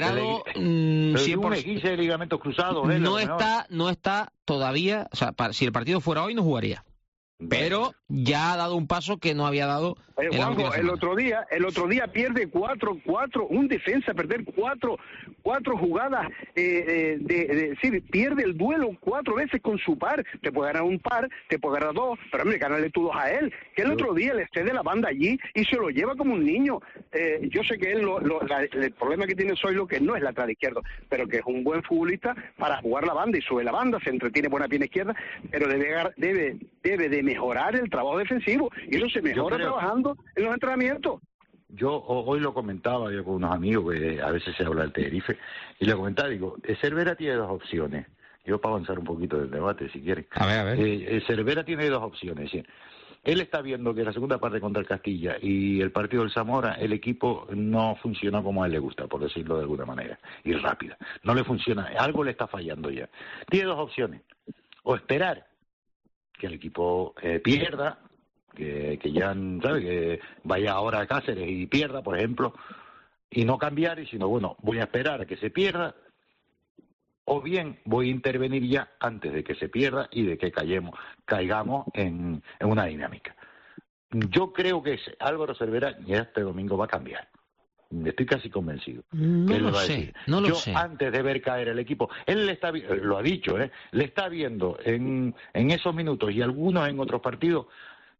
Un esguince de ligamentos cruzados. No está todavía. O sea, si el partido fuera hoy no jugaría. Pero ya ha dado un paso que no había dado en la última semana. El otro día pierde 4, un defensa perder 4 jugadas, pierde el duelo 4 veces con su par. Te puede ganar un par, te puede ganar 2, pero hombre, ganarle tú 2 a él. Que el otro día le cede la banda allí y se lo lleva como un niño. Yo sé que él el problema que tiene Zoilo que no es lateral izquierdo, pero que es un buen futbolista para jugar la banda y sube la banda, se entretiene por la pierna izquierda, pero debe de mejorar el trabajo defensivo y eso se mejora trabajando en los entrenamientos. Yo hoy lo comentaba yo con unos amigos que a veces se habla del Tenerife y le comentaba, digo, Cervera tiene 2 opciones. Yo para avanzar un poquito del debate, si quieren. A ver. Cervera tiene 2 opciones. ¿Sí? Él está viendo que la segunda parte contra el Castilla y el partido del Zamora, el equipo no funciona como a él le gusta, por decirlo de alguna manera, y rápida. No le funciona, algo le está fallando ya. Tiene 2 opciones. O esperar que el equipo pierda, que ya, ¿sabe? Que vaya ahora a Cáceres y pierda, por ejemplo, y no cambiar, sino, bueno, voy a esperar a que se pierda, o bien voy a intervenir ya antes de que se pierda y de que caigamos en una dinámica. Yo creo que Álvaro Cervera ya este domingo va a cambiar. Estoy casi convencido. No lo sé. Antes de ver caer el equipo, él lo ha dicho, le está viendo en esos minutos y algunos en otros partidos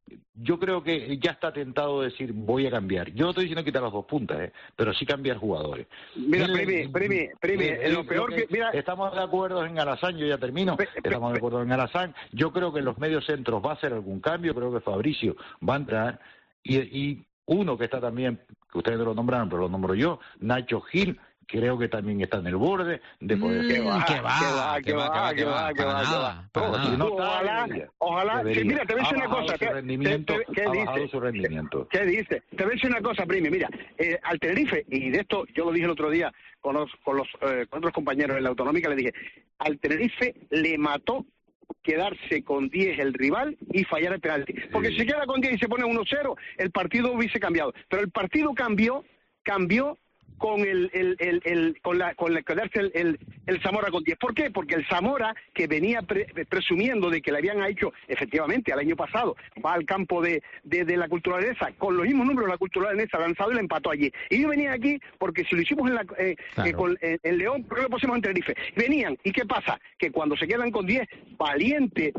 yo creo que ya está tentado decir voy a cambiar. Yo no estoy diciendo quitar las dos puntas, pero sí cambiar jugadores. Mira, Primi, lo peor que... Mira, estamos de acuerdo en Alazán, yo ya termino, estamos de acuerdo en Alazán. Yo creo que en los medios centros va a hacer algún cambio, creo que Fabricio va a entrar, y uno que está también, que ustedes no lo nombraron, pero lo nombro yo, Nacho Gil, creo que también está en el borde de poder ser. Ojalá. Mira, te voy a decir una cosa. ¿Qué dice? Te voy a decir una cosa, Primi. Mira, al Tenerife, y de esto yo lo dije el otro día con otros compañeros en la Autonómica, le dije, al Tenerife le mató quedarse con 10 el rival y fallar el penalti. Porque si se queda con 10 y se pone 1-0, el partido hubiese cambiado. Pero el partido cambió con quedarse el Zamora con 10. ¿Por qué? Porque el Zamora, que venía presumiendo de que le habían hecho, efectivamente, al año pasado, va al campo de la Cultural Leonesa, con los mismos números de la Cultural Leonesa lanzado y le empató allí. Y ellos venían aquí, porque si lo hicimos en León, ¿por qué lo pusimos en Tenerife? Venían, ¿y qué pasa? Que cuando se quedan con 10, valiente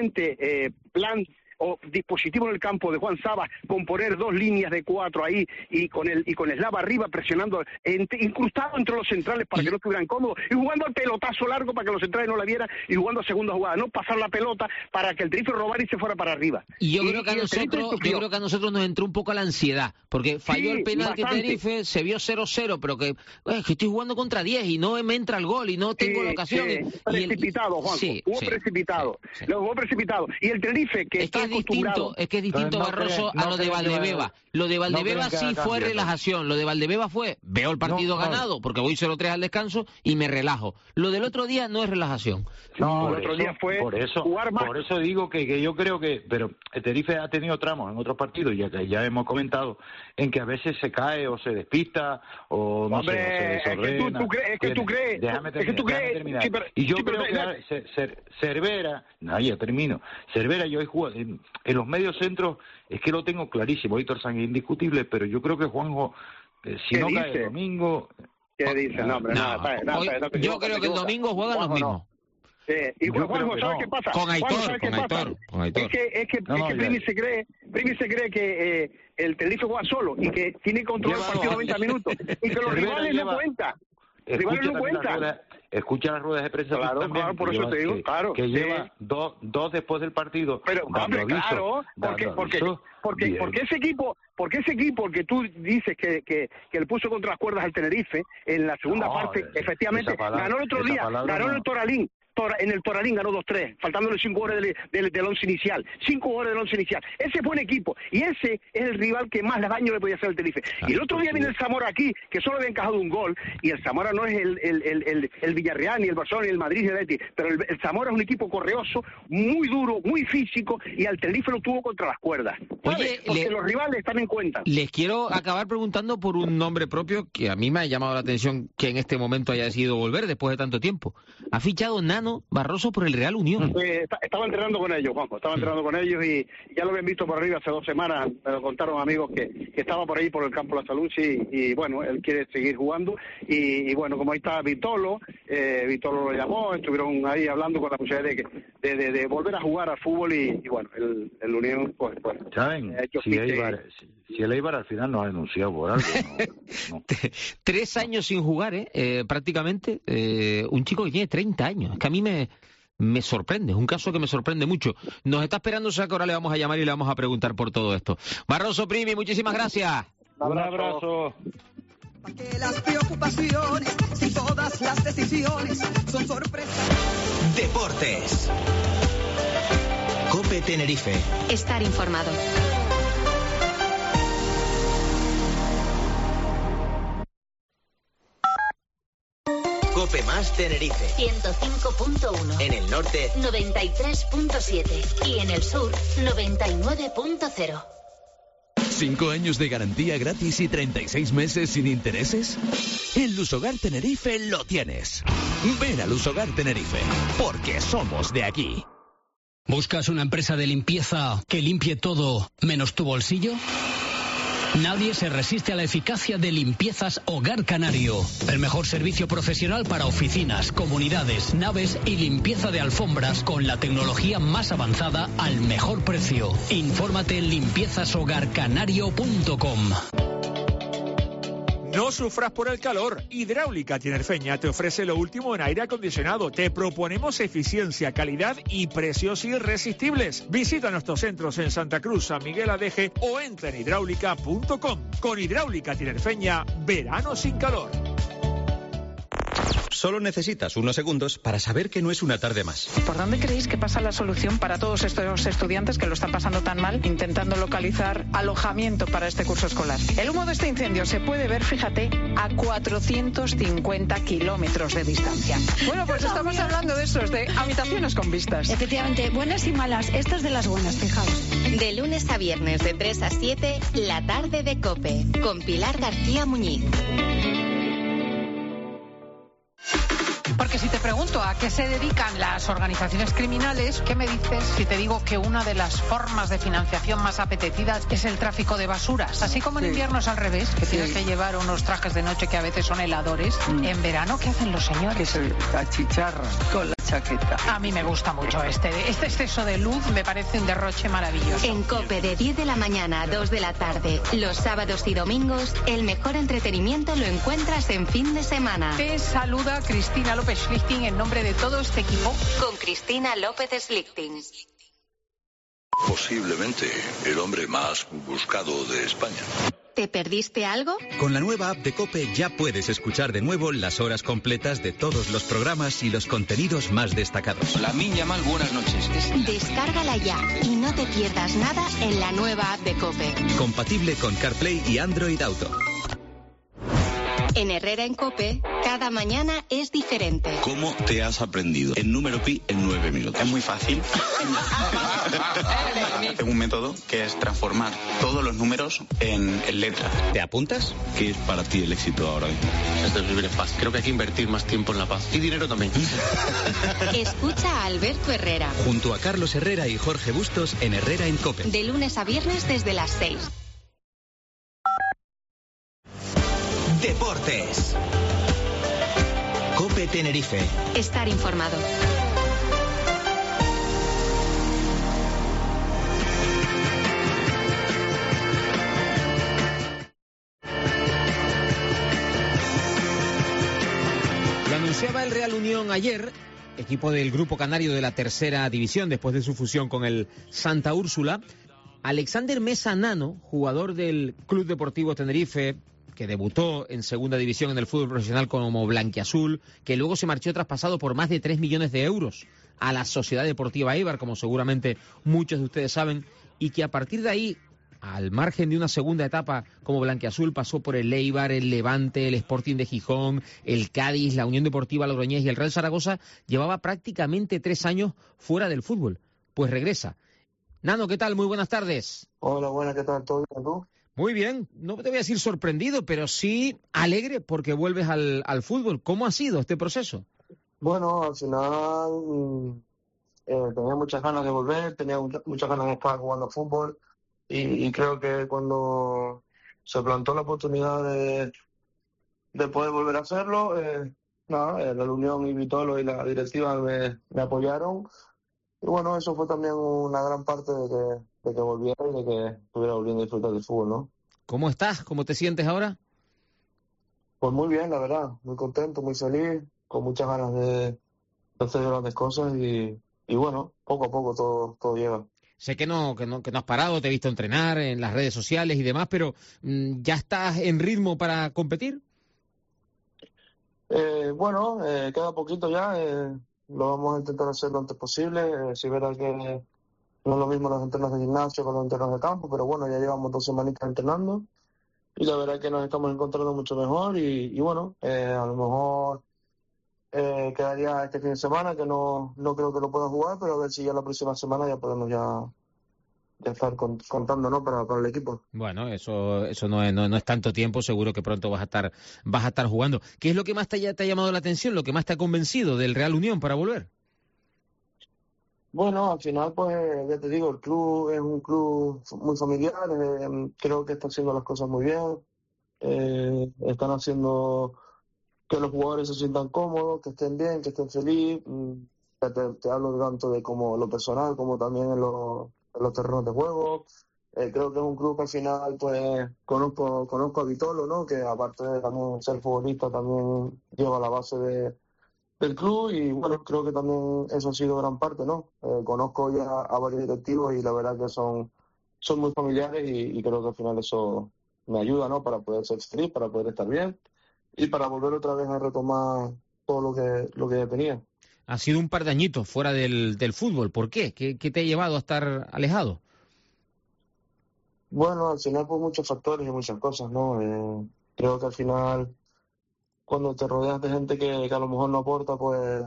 plan o dispositivo en el campo de Juan Sabas, con poner 2 líneas de 4 ahí y con Eslava arriba presionando, incrustado entre los centrales para que no estuvieran cómodos, y jugando al pelotazo largo para que los centrales no la vieran, y jugando a segunda jugada, no pasar la pelota para que el Tenerife robara y se fuera para arriba. Y yo creo que a nosotros nos entró un poco la ansiedad, porque falló el penalti de Tenerife, se vio 0-0, pero que estoy jugando contra 10 y no me entra el gol y no tengo la ocasión. Precipitado, Juanjo, jugó precipitado. Y el Tenerife, que está acostumbrado. Es que es distinto, Barroso, a lo de Valdebeba. Lo de Valdebeba sí fue relajación. Lo de Valdebeba fue, veo el partido ganado, porque voy 0-3 al descanso y me relajo. Lo del otro día no es relajación. No, el otro día fue jugar más. Por eso digo que yo creo que... Pero el Tenerife ha tenido tramos en otros partidos, ya hemos comentado, en que a veces se cae o se despista o no sé, o se desordena. Es que tú crees... Déjame terminar. Sí, y yo creo que Cervera... No, ya termino. Cervera, yo he jugado... En los medios centros es que lo tengo clarísimo. Víctor Sánchez indiscutible, pero yo creo que Juanjo, si no cae el domingo... ¿Qué dice? Yo creo que el domingo juegan los mismos. Y Juanjo, ¿sabes qué pasa? Con Aitor. Es que Primi se cree que el Tenerife juega solo y que tiene que controlar el partido 90 minutos y que los rivales no cuentan. Escucha las ruedas de prensa también, por eso te digo, que lleva dos después del partido. Pero porque ese equipo que tú dices que le puso contra las cuerdas al Tenerife en la segunda parte, efectivamente ganó el otro día, ganó el Toralín. En el Toralín ganó 2-3, faltándole 5 horas del once inicial. 5 horas del once inicial. Ese es buen equipo. Y ese es el rival que más daño le podía hacer al Tenerife. Y el otro día viene el Zamora aquí, que solo había encajado un gol. Y el Zamora no es el Villarreal, ni el Barcelona, ni el Madrid, ni el Betis. Pero el Zamora es un equipo correoso, muy duro, muy físico. Y al Tenerife lo tuvo contra las cuerdas. Oye, porque los rivales están en cuenta. Les quiero acabar preguntando por un nombre propio que a mí me ha llamado la atención que en este momento haya decidido volver después de tanto tiempo. Ha fichado Nano Barroso por el Real Unión. Estaba entrenando con ellos, Juanjo, y ya lo habían visto por arriba hace 2 semanas, me lo contaron amigos que estaba por ahí por el campo de la Salud, y bueno, él quiere seguir jugando, y bueno, como ahí está Vitolo lo llamó, estuvieron ahí hablando con la posibilidad de volver a jugar al fútbol, y bueno, el Unión, pues ¿saben? Si el Eibar al final nos ha denunciado por algo. No. 3 años sin jugar, prácticamente, un chico que tiene 30 años. Es que a mí me sorprende, es un caso que me sorprende mucho. Nos está esperando, o sea que ahora le vamos a llamar y le vamos a preguntar por todo esto. Barroso, Primi, muchísimas gracias. Un abrazo. Que las preocupaciones y todas las decisiones son sorpresas. Deportes. COPE Tenerife. Estar informado. COPE más Tenerife. 105.1. En el norte, 93.7. Y en el sur, 99.0. 5 años de garantía gratis y 36 meses sin intereses. En Lusogar Tenerife lo tienes. Ven a Lusogar Tenerife, porque somos de aquí. ¿Buscas una empresa de limpieza que limpie todo menos tu bolsillo? Nadie se resiste a la eficacia de Limpiezas Hogar Canario. El mejor servicio profesional para oficinas, comunidades, naves y limpieza de alfombras con la tecnología más avanzada al mejor precio. Infórmate en limpiezashogarcanario.com. No sufras por el calor. Hidráulica Tinerfeña te ofrece lo último en aire acondicionado. Te proponemos eficiencia, calidad y precios irresistibles. Visita nuestros centros en Santa Cruz, San Miguel Adeje o entra en hidráulica.com. Con Hidráulica Tinerfeña, verano sin calor. Solo necesitas unos segundos para saber que no es una tarde más. ¿Por dónde creéis que pasa la solución para todos estos estudiantes que lo están pasando tan mal intentando localizar alojamiento para este curso escolar? El humo de este incendio se puede ver, fíjate, a 450 kilómetros de distancia. Bueno, pues estamos hablando de esos, de habitaciones con vistas. Efectivamente, buenas y malas. Esta es de las buenas, fijaos. De lunes a viernes de 3 a 7, la tarde de COPE, con Pilar García Muñiz. Porque si te pregunto a qué se dedican las organizaciones criminales, ¿qué me dices si te digo que una de las formas de financiación más apetecidas es el tráfico de basuras? Así como en invierno es al revés, que tienes que llevar unos trajes de noche que a veces son heladores. En verano, ¿qué hacen los señores? Que se achicharran con la chaqueta. A mí me gusta mucho este exceso de luz, me parece un derroche maravilloso. En COPE de 10 de la mañana a 2 de la tarde, los sábados y domingos, el mejor entretenimiento lo encuentras en fin de semana. Te saluda Cristina López Schlichting en nombre de todo este equipo. Con Cristina López Schlichting. Posiblemente el hombre más buscado de España. ¿Te perdiste algo? Con la nueva app de COPE ya puedes escuchar de nuevo las horas completas de todos los programas y los contenidos más destacados. La Miña Mal, buenas noches. Descárgala ya y no te pierdas nada en la nueva app de COPE. Compatible con CarPlay y Android Auto. En Herrera en COPE, cada mañana es diferente. ¿Cómo te has aprendido el número pi en 9 minutos? Es muy fácil. Tengo un método que es transformar todos los números en letras. ¿Te apuntas? ¿Qué es para ti el éxito ahora mismo? Esto es vivir en paz. Creo que hay que invertir más tiempo en la paz. Y dinero también. Escucha a Alberto Herrera. Junto a Carlos Herrera y Jorge Bustos en Herrera en COPE. De lunes a viernes desde las 6. Deportes. COPE Tenerife. Estar informado. Lo anunciaba el Real Unión ayer, equipo del Grupo Canario de la Tercera División, después de su fusión con el Santa Úrsula. Alexander Mesa Nano, jugador del Club Deportivo Tenerife, que debutó en segunda división en el fútbol profesional como blanquiazul, que luego se marchó traspasado por más de 3 millones de euros a la Sociedad Deportiva Eibar, como seguramente muchos de ustedes saben, y que a partir de ahí, al margen de una segunda etapa como blanquiazul, pasó por el Eibar, el Levante, el Sporting de Gijón, el Cádiz, la Unión Deportiva Logroñés y el Real Zaragoza, llevaba prácticamente 3 años fuera del fútbol. Pues regresa. Nano, ¿qué tal? Muy buenas tardes. Hola, buenas, ¿qué tal? ¿Todo bien, tú? Muy bien, no te voy a decir sorprendido, pero sí alegre porque vuelves al fútbol. ¿Cómo ha sido este proceso? Bueno, al final tenía muchas ganas de volver, tenía muchas ganas de estar jugando fútbol y creo que cuando se plantó la oportunidad de poder volver a hacerlo, la Unión y Vitolo y la directiva me apoyaron. Y bueno, eso fue también una gran parte de que volviera y de que estuviera volviendo a disfrutar del fútbol, ¿no? ¿Cómo estás? ¿Cómo te sientes ahora? Pues muy bien, la verdad. Muy contento, muy feliz, con muchas ganas de hacer grandes cosas y bueno, poco a poco todo llega. Sé que no has parado, te he visto entrenar en las redes sociales y demás, pero ¿ya estás en ritmo para competir? Bueno, queda poquito ya. Lo vamos a intentar hacer lo antes posible. Si es verdad que no es lo mismo los entrenos de gimnasio con los entrenos de campo, pero bueno, ya llevamos 2 semanitas entrenando y la verdad es que nos estamos encontrando mucho mejor y bueno, a lo mejor quedaría este fin de semana que no creo que lo pueda jugar, pero a ver si ya la próxima semana ya podemos ya estar contando, ¿no? para el equipo. Bueno, eso no es tanto tiempo, seguro que pronto vas a estar jugando. ¿Qué es lo que más te ha llamado la atención, lo que más te ha convencido del Real Unión para volver? Bueno, al final, pues, ya te digo, el club es un club muy familiar, creo que está haciendo las cosas muy bien, están haciendo que los jugadores se sientan cómodos, que estén bien, que estén felices. Te hablo tanto de como lo personal, como también en los terrenos de juego. Creo que es un club que al final, pues, conozco a Vitolo, ¿no? Que aparte de también ser futbolista, también lleva la base del club, y bueno, creo que también eso ha sido gran parte, ¿no? Conozco ya a varios directivos y la verdad que son muy familiares, y creo que al final eso me ayuda, ¿no? Para poder ser feliz, para poder estar bien y para volver otra vez a retomar todo lo que ya tenía. Ha sido un par de añitos fuera del fútbol. ¿Por qué? ¿Qué te ha llevado a estar alejado? Bueno, al final por muchos factores y muchas cosas, ¿no? Creo que al final, cuando te rodeas de gente que a lo mejor no aporta, pues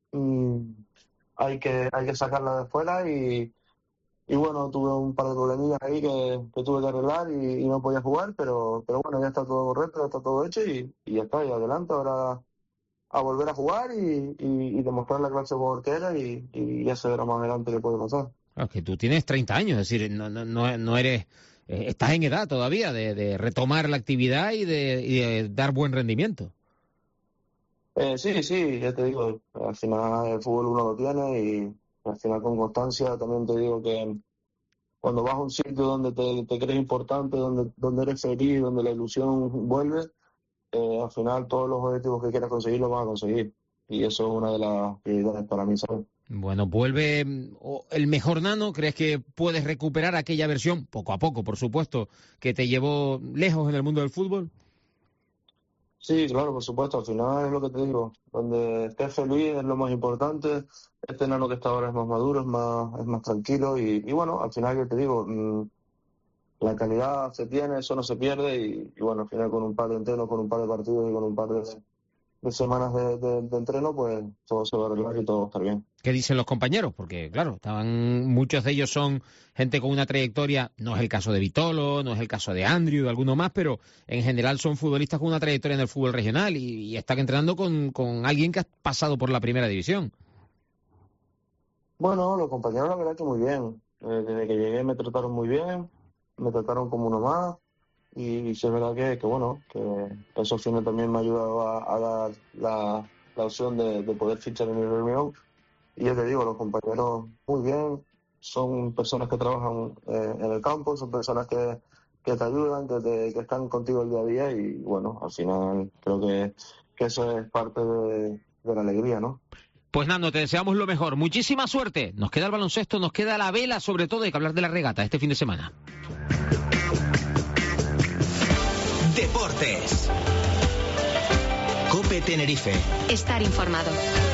hay que sacarla de fuera, y bueno, tuve un par de problemillas ahí que tuve que arreglar y no podía jugar, pero bueno, ya está todo correcto, ya está todo hecho, y ya está, y adelante, ahora a volver a jugar y demostrar la clase de jugador que era, y ya se verá más adelante qué puede pasar. Es que tú tienes 30 años, es decir, no eres... estás en edad todavía de retomar la actividad y de dar buen rendimiento. Sí, ya te digo, al final el fútbol uno lo tiene, y al final con constancia. También te digo que cuando vas a un sitio donde te crees importante, donde eres feliz, donde la ilusión vuelve, al final todos los objetivos que quieras conseguir los vas a conseguir, y eso es una de las prioridades para mí, ¿sabes? Bueno, vuelve el mejor Nano. ¿Crees que puedes recuperar aquella versión, poco a poco, por supuesto, que te llevó lejos en el mundo del fútbol? Sí, claro, por supuesto. Al final es lo que te digo, donde estés feliz es lo más importante. Este Nano que está ahora es más maduro, es más tranquilo, y bueno, al final, que te digo, la calidad se tiene, eso no se pierde, y bueno, al final con un par de entrenos, con un par de partidos y con un par de semanas de entreno, pues todo se va a arreglar y todo va a estar bien. ¿Qué dicen los compañeros? Porque, claro, muchos de ellos son gente con una trayectoria, no es el caso de Vitolo, no es el caso de Andrew, de alguno más, pero en general son futbolistas con una trayectoria en el fútbol regional, y están entrenando con alguien que ha pasado por la primera división. Bueno, los compañeros la verdad que muy bien. Desde que llegué me trataron muy bien, me trataron como uno más, y sí es verdad que bueno, que esa opción también me ha ayudado a dar la opción de poder fichar en el Reunión. Y ya te digo, los compañeros muy bien, son personas que trabajan en el campo, son personas que te ayudan, que están contigo el día a día, y bueno, al final creo que eso es parte de la alegría, ¿no? Pues Nando, te deseamos lo mejor, muchísima suerte. Nos queda el baloncesto, nos queda la vela, sobre todo hay que hablar de la regata este fin de semana. Deportes. COPE Tenerife. Estar informado.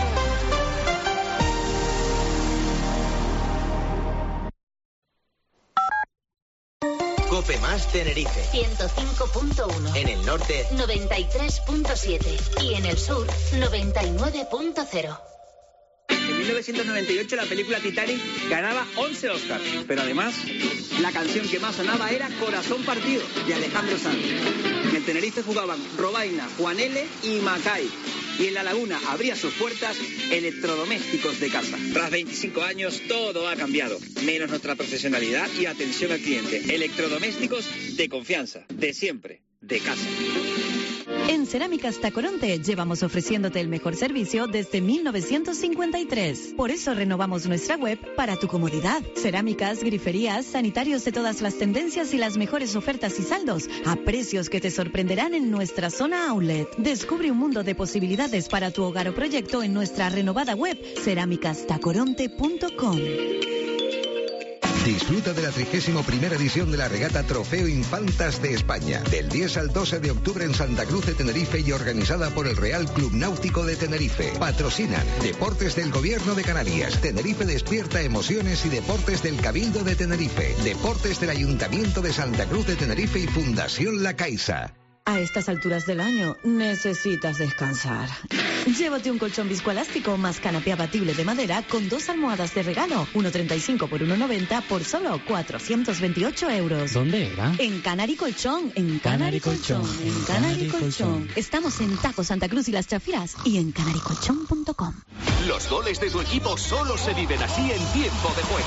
COPE más Tenerife. 105.1. En el norte, 93.7. Y en el sur, 99.0. En 1998 la película Titanic ganaba 11 Oscars, pero además la canción que más sonaba era Corazón Partido, de Alejandro Sanz. En el Tenerife jugaban Robaina, Juan L. y Macay. Y en La Laguna abría sus puertas Electrodomésticos de Casa. Tras 25 años todo ha cambiado, menos nuestra profesionalidad y atención al cliente. Electrodomésticos de confianza, de siempre, de casa. En Cerámicas Tacoronte llevamos ofreciéndote el mejor servicio desde 1953. Por eso renovamos nuestra web para tu comodidad. Cerámicas, griferías, sanitarios de todas las tendencias y las mejores ofertas y saldos a precios que te sorprenderán en nuestra zona outlet. Descubre un mundo de posibilidades para tu hogar o proyecto en nuestra renovada web cerámicastacoronte.com. Disfruta de la 31ª edición de la regata Trofeo Infantas de España, del 10 al 12 de octubre en Santa Cruz de Tenerife y organizada por el Real Club Náutico de Tenerife. Patrocinan Deportes del Gobierno de Canarias, Tenerife Despierta Emociones y Deportes del Cabildo de Tenerife, Deportes del Ayuntamiento de Santa Cruz de Tenerife y Fundación La Caixa. A estas alturas del año necesitas descansar. Llévate un colchón viscoelástico más canapé abatible de madera con 2 almohadas de regalo, 1,35 por 1,90 por solo 428 euros. ¿Dónde era? En Canary Colchón, en Canary Colchón, en Canary Colchón. Estamos en Tajo Santa Cruz y Las Chafiras y en canarycolchón.com. Los goles de tu equipo solo se viven así en tiempo de juego.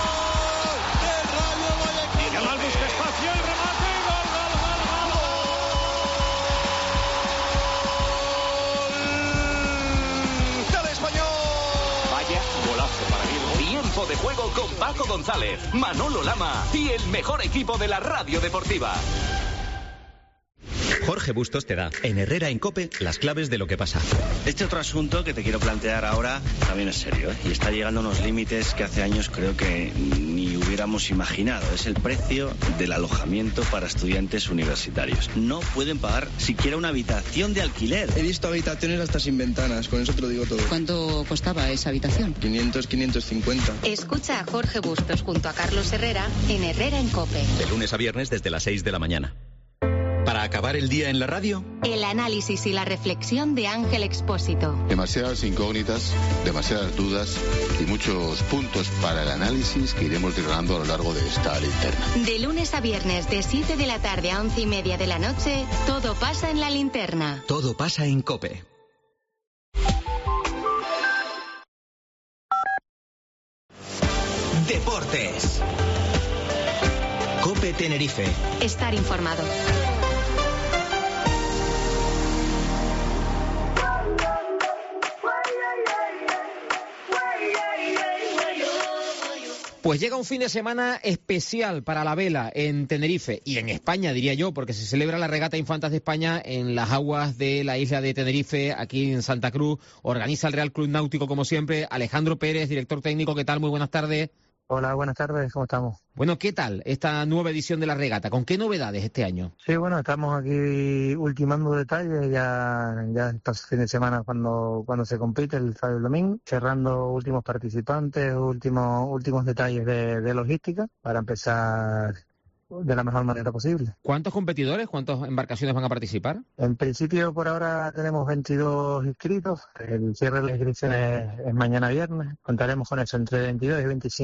Yamal busca espacio, el remate, ¡Del Español! Vaya golazo para mí. Tiempo de juego con Paco González, Manolo Lama y el mejor equipo de la radio deportiva. Jorge Bustos te da, en Herrera en COPE, las claves de lo que pasa. Este otro asunto que te quiero plantear ahora también es serio, ¿eh? Y está llegando a unos límites que hace años creo que ni hubiéramos imaginado. Es el precio del alojamiento para estudiantes universitarios. No pueden pagar siquiera una habitación de alquiler. He visto habitaciones hasta sin ventanas, con eso te lo digo todo. ¿Cuánto costaba esa habitación? 500, 550. Escucha a Jorge Bustos junto a Carlos Herrera en Herrera en COPE. De lunes a viernes desde las 6 de la mañana. Para acabar el día en la radio, El análisis y la reflexión de Ángel Expósito. Demasiadas incógnitas, demasiadas dudas y muchos puntos para el análisis que iremos desgranando a lo largo de esta linterna. De lunes a viernes de 7 de la tarde a 11:30 de la noche, todo pasa en la linterna. todo pasa en COPE. Deportes. COPE Tenerife. Estar informado. Pues llega un fin de semana especial para la vela en Tenerife y en España, diría yo, porque se celebra la Regata Infantas de España en las aguas de la isla de Tenerife, aquí en Santa Cruz. Organiza el Real Club Náutico, como siempre. Alejandro Pérez, director técnico, ¿qué tal? Muy buenas tardes. Hola, buenas tardes, ¿cómo estamos? Bueno, ¿qué tal esta nueva edición de la regata? ¿Con qué novedades este año? Sí, bueno, estamos aquí ultimando detalles, ya este fin de semana cuando se compite, el sábado y el domingo, cerrando últimos participantes, últimos detalles de logística para empezar de la mejor manera posible. ¿Cuántos competidores, cuántas embarcaciones van a participar? En principio, por ahora tenemos 22 inscritos. El cierre de las inscripciones es mañana viernes. Contaremos con eso entre 22 y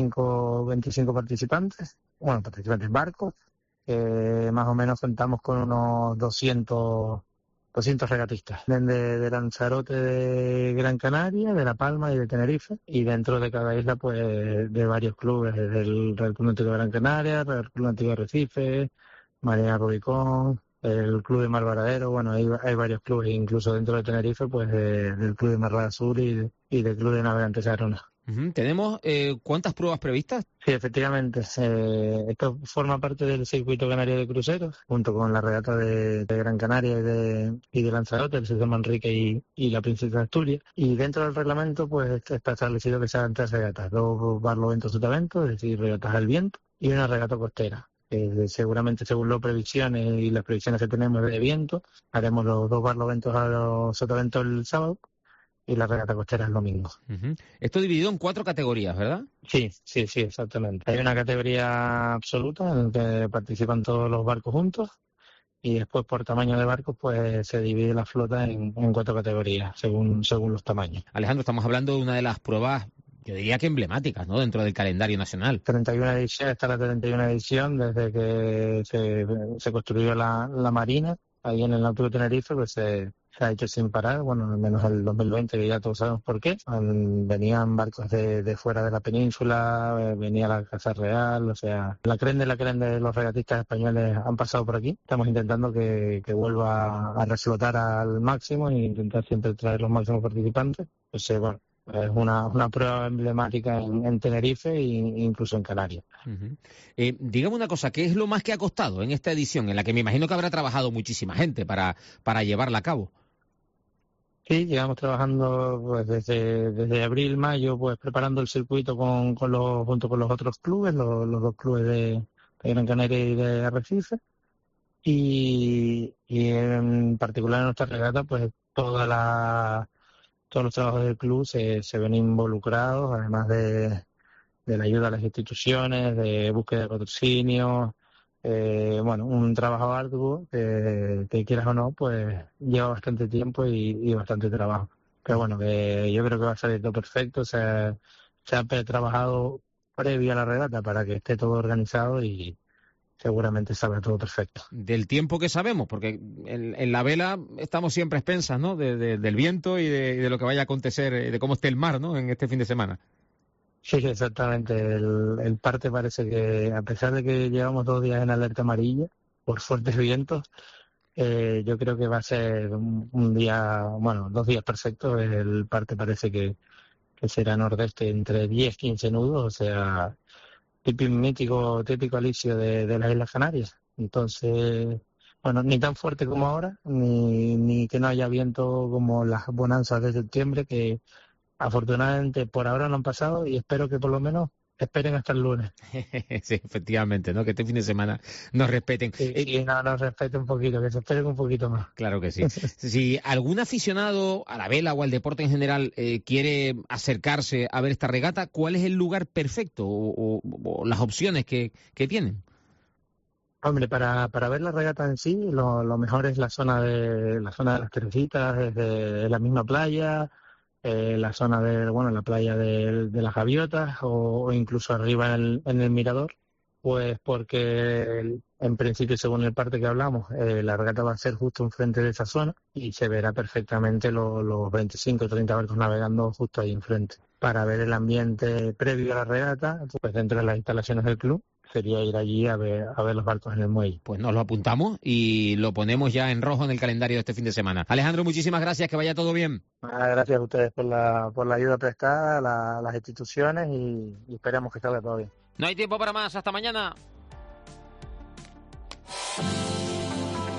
25 participantes. Bueno, participantes barcos. Más o menos contamos con unos 200 regatistas. De Lanzarote, de Gran Canaria, de La Palma y de Tenerife. Y dentro de cada isla, pues, de varios clubes, desde el Real Club Náutico de Gran Canaria, el Real Club Náutico de Arrecife, Marina Rubicón, el Club de Mar Varadero. Bueno, hay varios clubes, incluso dentro de Tenerife, pues, del Club de Mar Azul y del Club de Navegantes de Arona. ¿Tenemos cuántas pruebas previstas? Sí, efectivamente. Esto forma parte del circuito canario de cruceros, junto con la regata de Gran Canaria y de Lanzarote, el César Manrique y la Princesa de Asturias. Y dentro del reglamento, pues, está establecido que se hagan 3 regatas: 2 barloventos sotavento, es decir, regatas al viento, y una regata costera. Seguramente, según las previsiones y las previsiones que tenemos de viento, haremos los 2 barloventos a los sotaventos el sábado y la regata costera el domingo. Esto dividido en 4 categorías, ¿verdad? Sí, exactamente. Hay una categoría absoluta en la que participan todos los barcos juntos y después por tamaño de barcos pues se divide la flota en 4 categorías según los tamaños. Alejandro, estamos hablando de una de las pruebas, yo diría que emblemáticas, ¿no?, dentro del calendario nacional. 31 edición, está la 31 edición desde que se construyó la marina. Ahí en el Náutico Tenerife pues se ha hecho sin parar, bueno, al menos el 2020, que ya todos sabemos por qué. Venían barcos de fuera de la península, venía la Casa Real, o sea, la creen de los regatistas españoles han pasado por aquí. Estamos intentando que vuelva a reflotar al máximo e intentar siempre traer los máximos participantes. Pues bueno, es una prueba emblemática en Tenerife e incluso en Canarias. Dígame una cosa, ¿qué es lo más que ha costado en esta edición, en la que me imagino que habrá trabajado muchísima gente para llevarla a cabo? Sí, llevamos trabajando pues desde abril, mayo, pues preparando el circuito junto con los otros clubes, los 2 clubes de Gran Canaria y de Arrecife. Y en particular en nuestra regata, pues todos los trabajos del club se ven involucrados, además de la ayuda a las instituciones, de búsqueda de patrocinio, un trabajo arduo que quieras o no, pues lleva bastante tiempo y bastante trabajo. Pero bueno, que yo creo que va a salir todo perfecto. Se ha trabajado previo a la regata para que esté todo organizado y seguramente salga todo perfecto. Del tiempo que sabemos, porque en la vela estamos siempre a expensas, ¿no? Del viento y de lo que vaya a acontecer, de cómo esté el mar, ¿no? En este fin de semana. Sí, exactamente. El parte parece que, a pesar de que llevamos 2 días en alerta amarilla por fuertes vientos, yo creo que va a ser un día, 2 días perfectos. El parte parece que será nordeste entre 10-15 nudos, o sea, típico alisio de las Islas Canarias. Entonces, ni tan fuerte como ahora, ni que no haya viento como las bonanzas de septiembre, que afortunadamente por ahora no han pasado, y espero que por lo menos esperen hasta el lunes. Sí, efectivamente, ¿no? Que este fin de semana nos respeten. Y nos respeten un poquito, que se esperen un poquito más. Claro que sí. Si algún aficionado a la vela o al deporte en general quiere acercarse a ver esta regata, ¿cuál es el lugar perfecto o las opciones que tienen? Hombre, para ver la regata en sí, lo mejor es la zona de las Teresitas, desde la misma playa, la zona la playa de las Gaviotas o incluso arriba en el mirador, pues porque en principio, según el parte que hablamos, la regata va a ser justo enfrente de esa zona y se verá perfectamente los 25 o 30 barcos navegando justo ahí enfrente. Para ver el ambiente previo a la regata, pues dentro de las instalaciones del club, sería ir allí a ver los barcos en el muelle. Pues nos lo apuntamos y lo ponemos ya en rojo en el calendario de este fin de semana. Alejandro, muchísimas gracias, que vaya todo bien. Gracias a ustedes por la ayuda prestada a las instituciones y esperamos que salga todo bien. No hay tiempo para más, hasta mañana.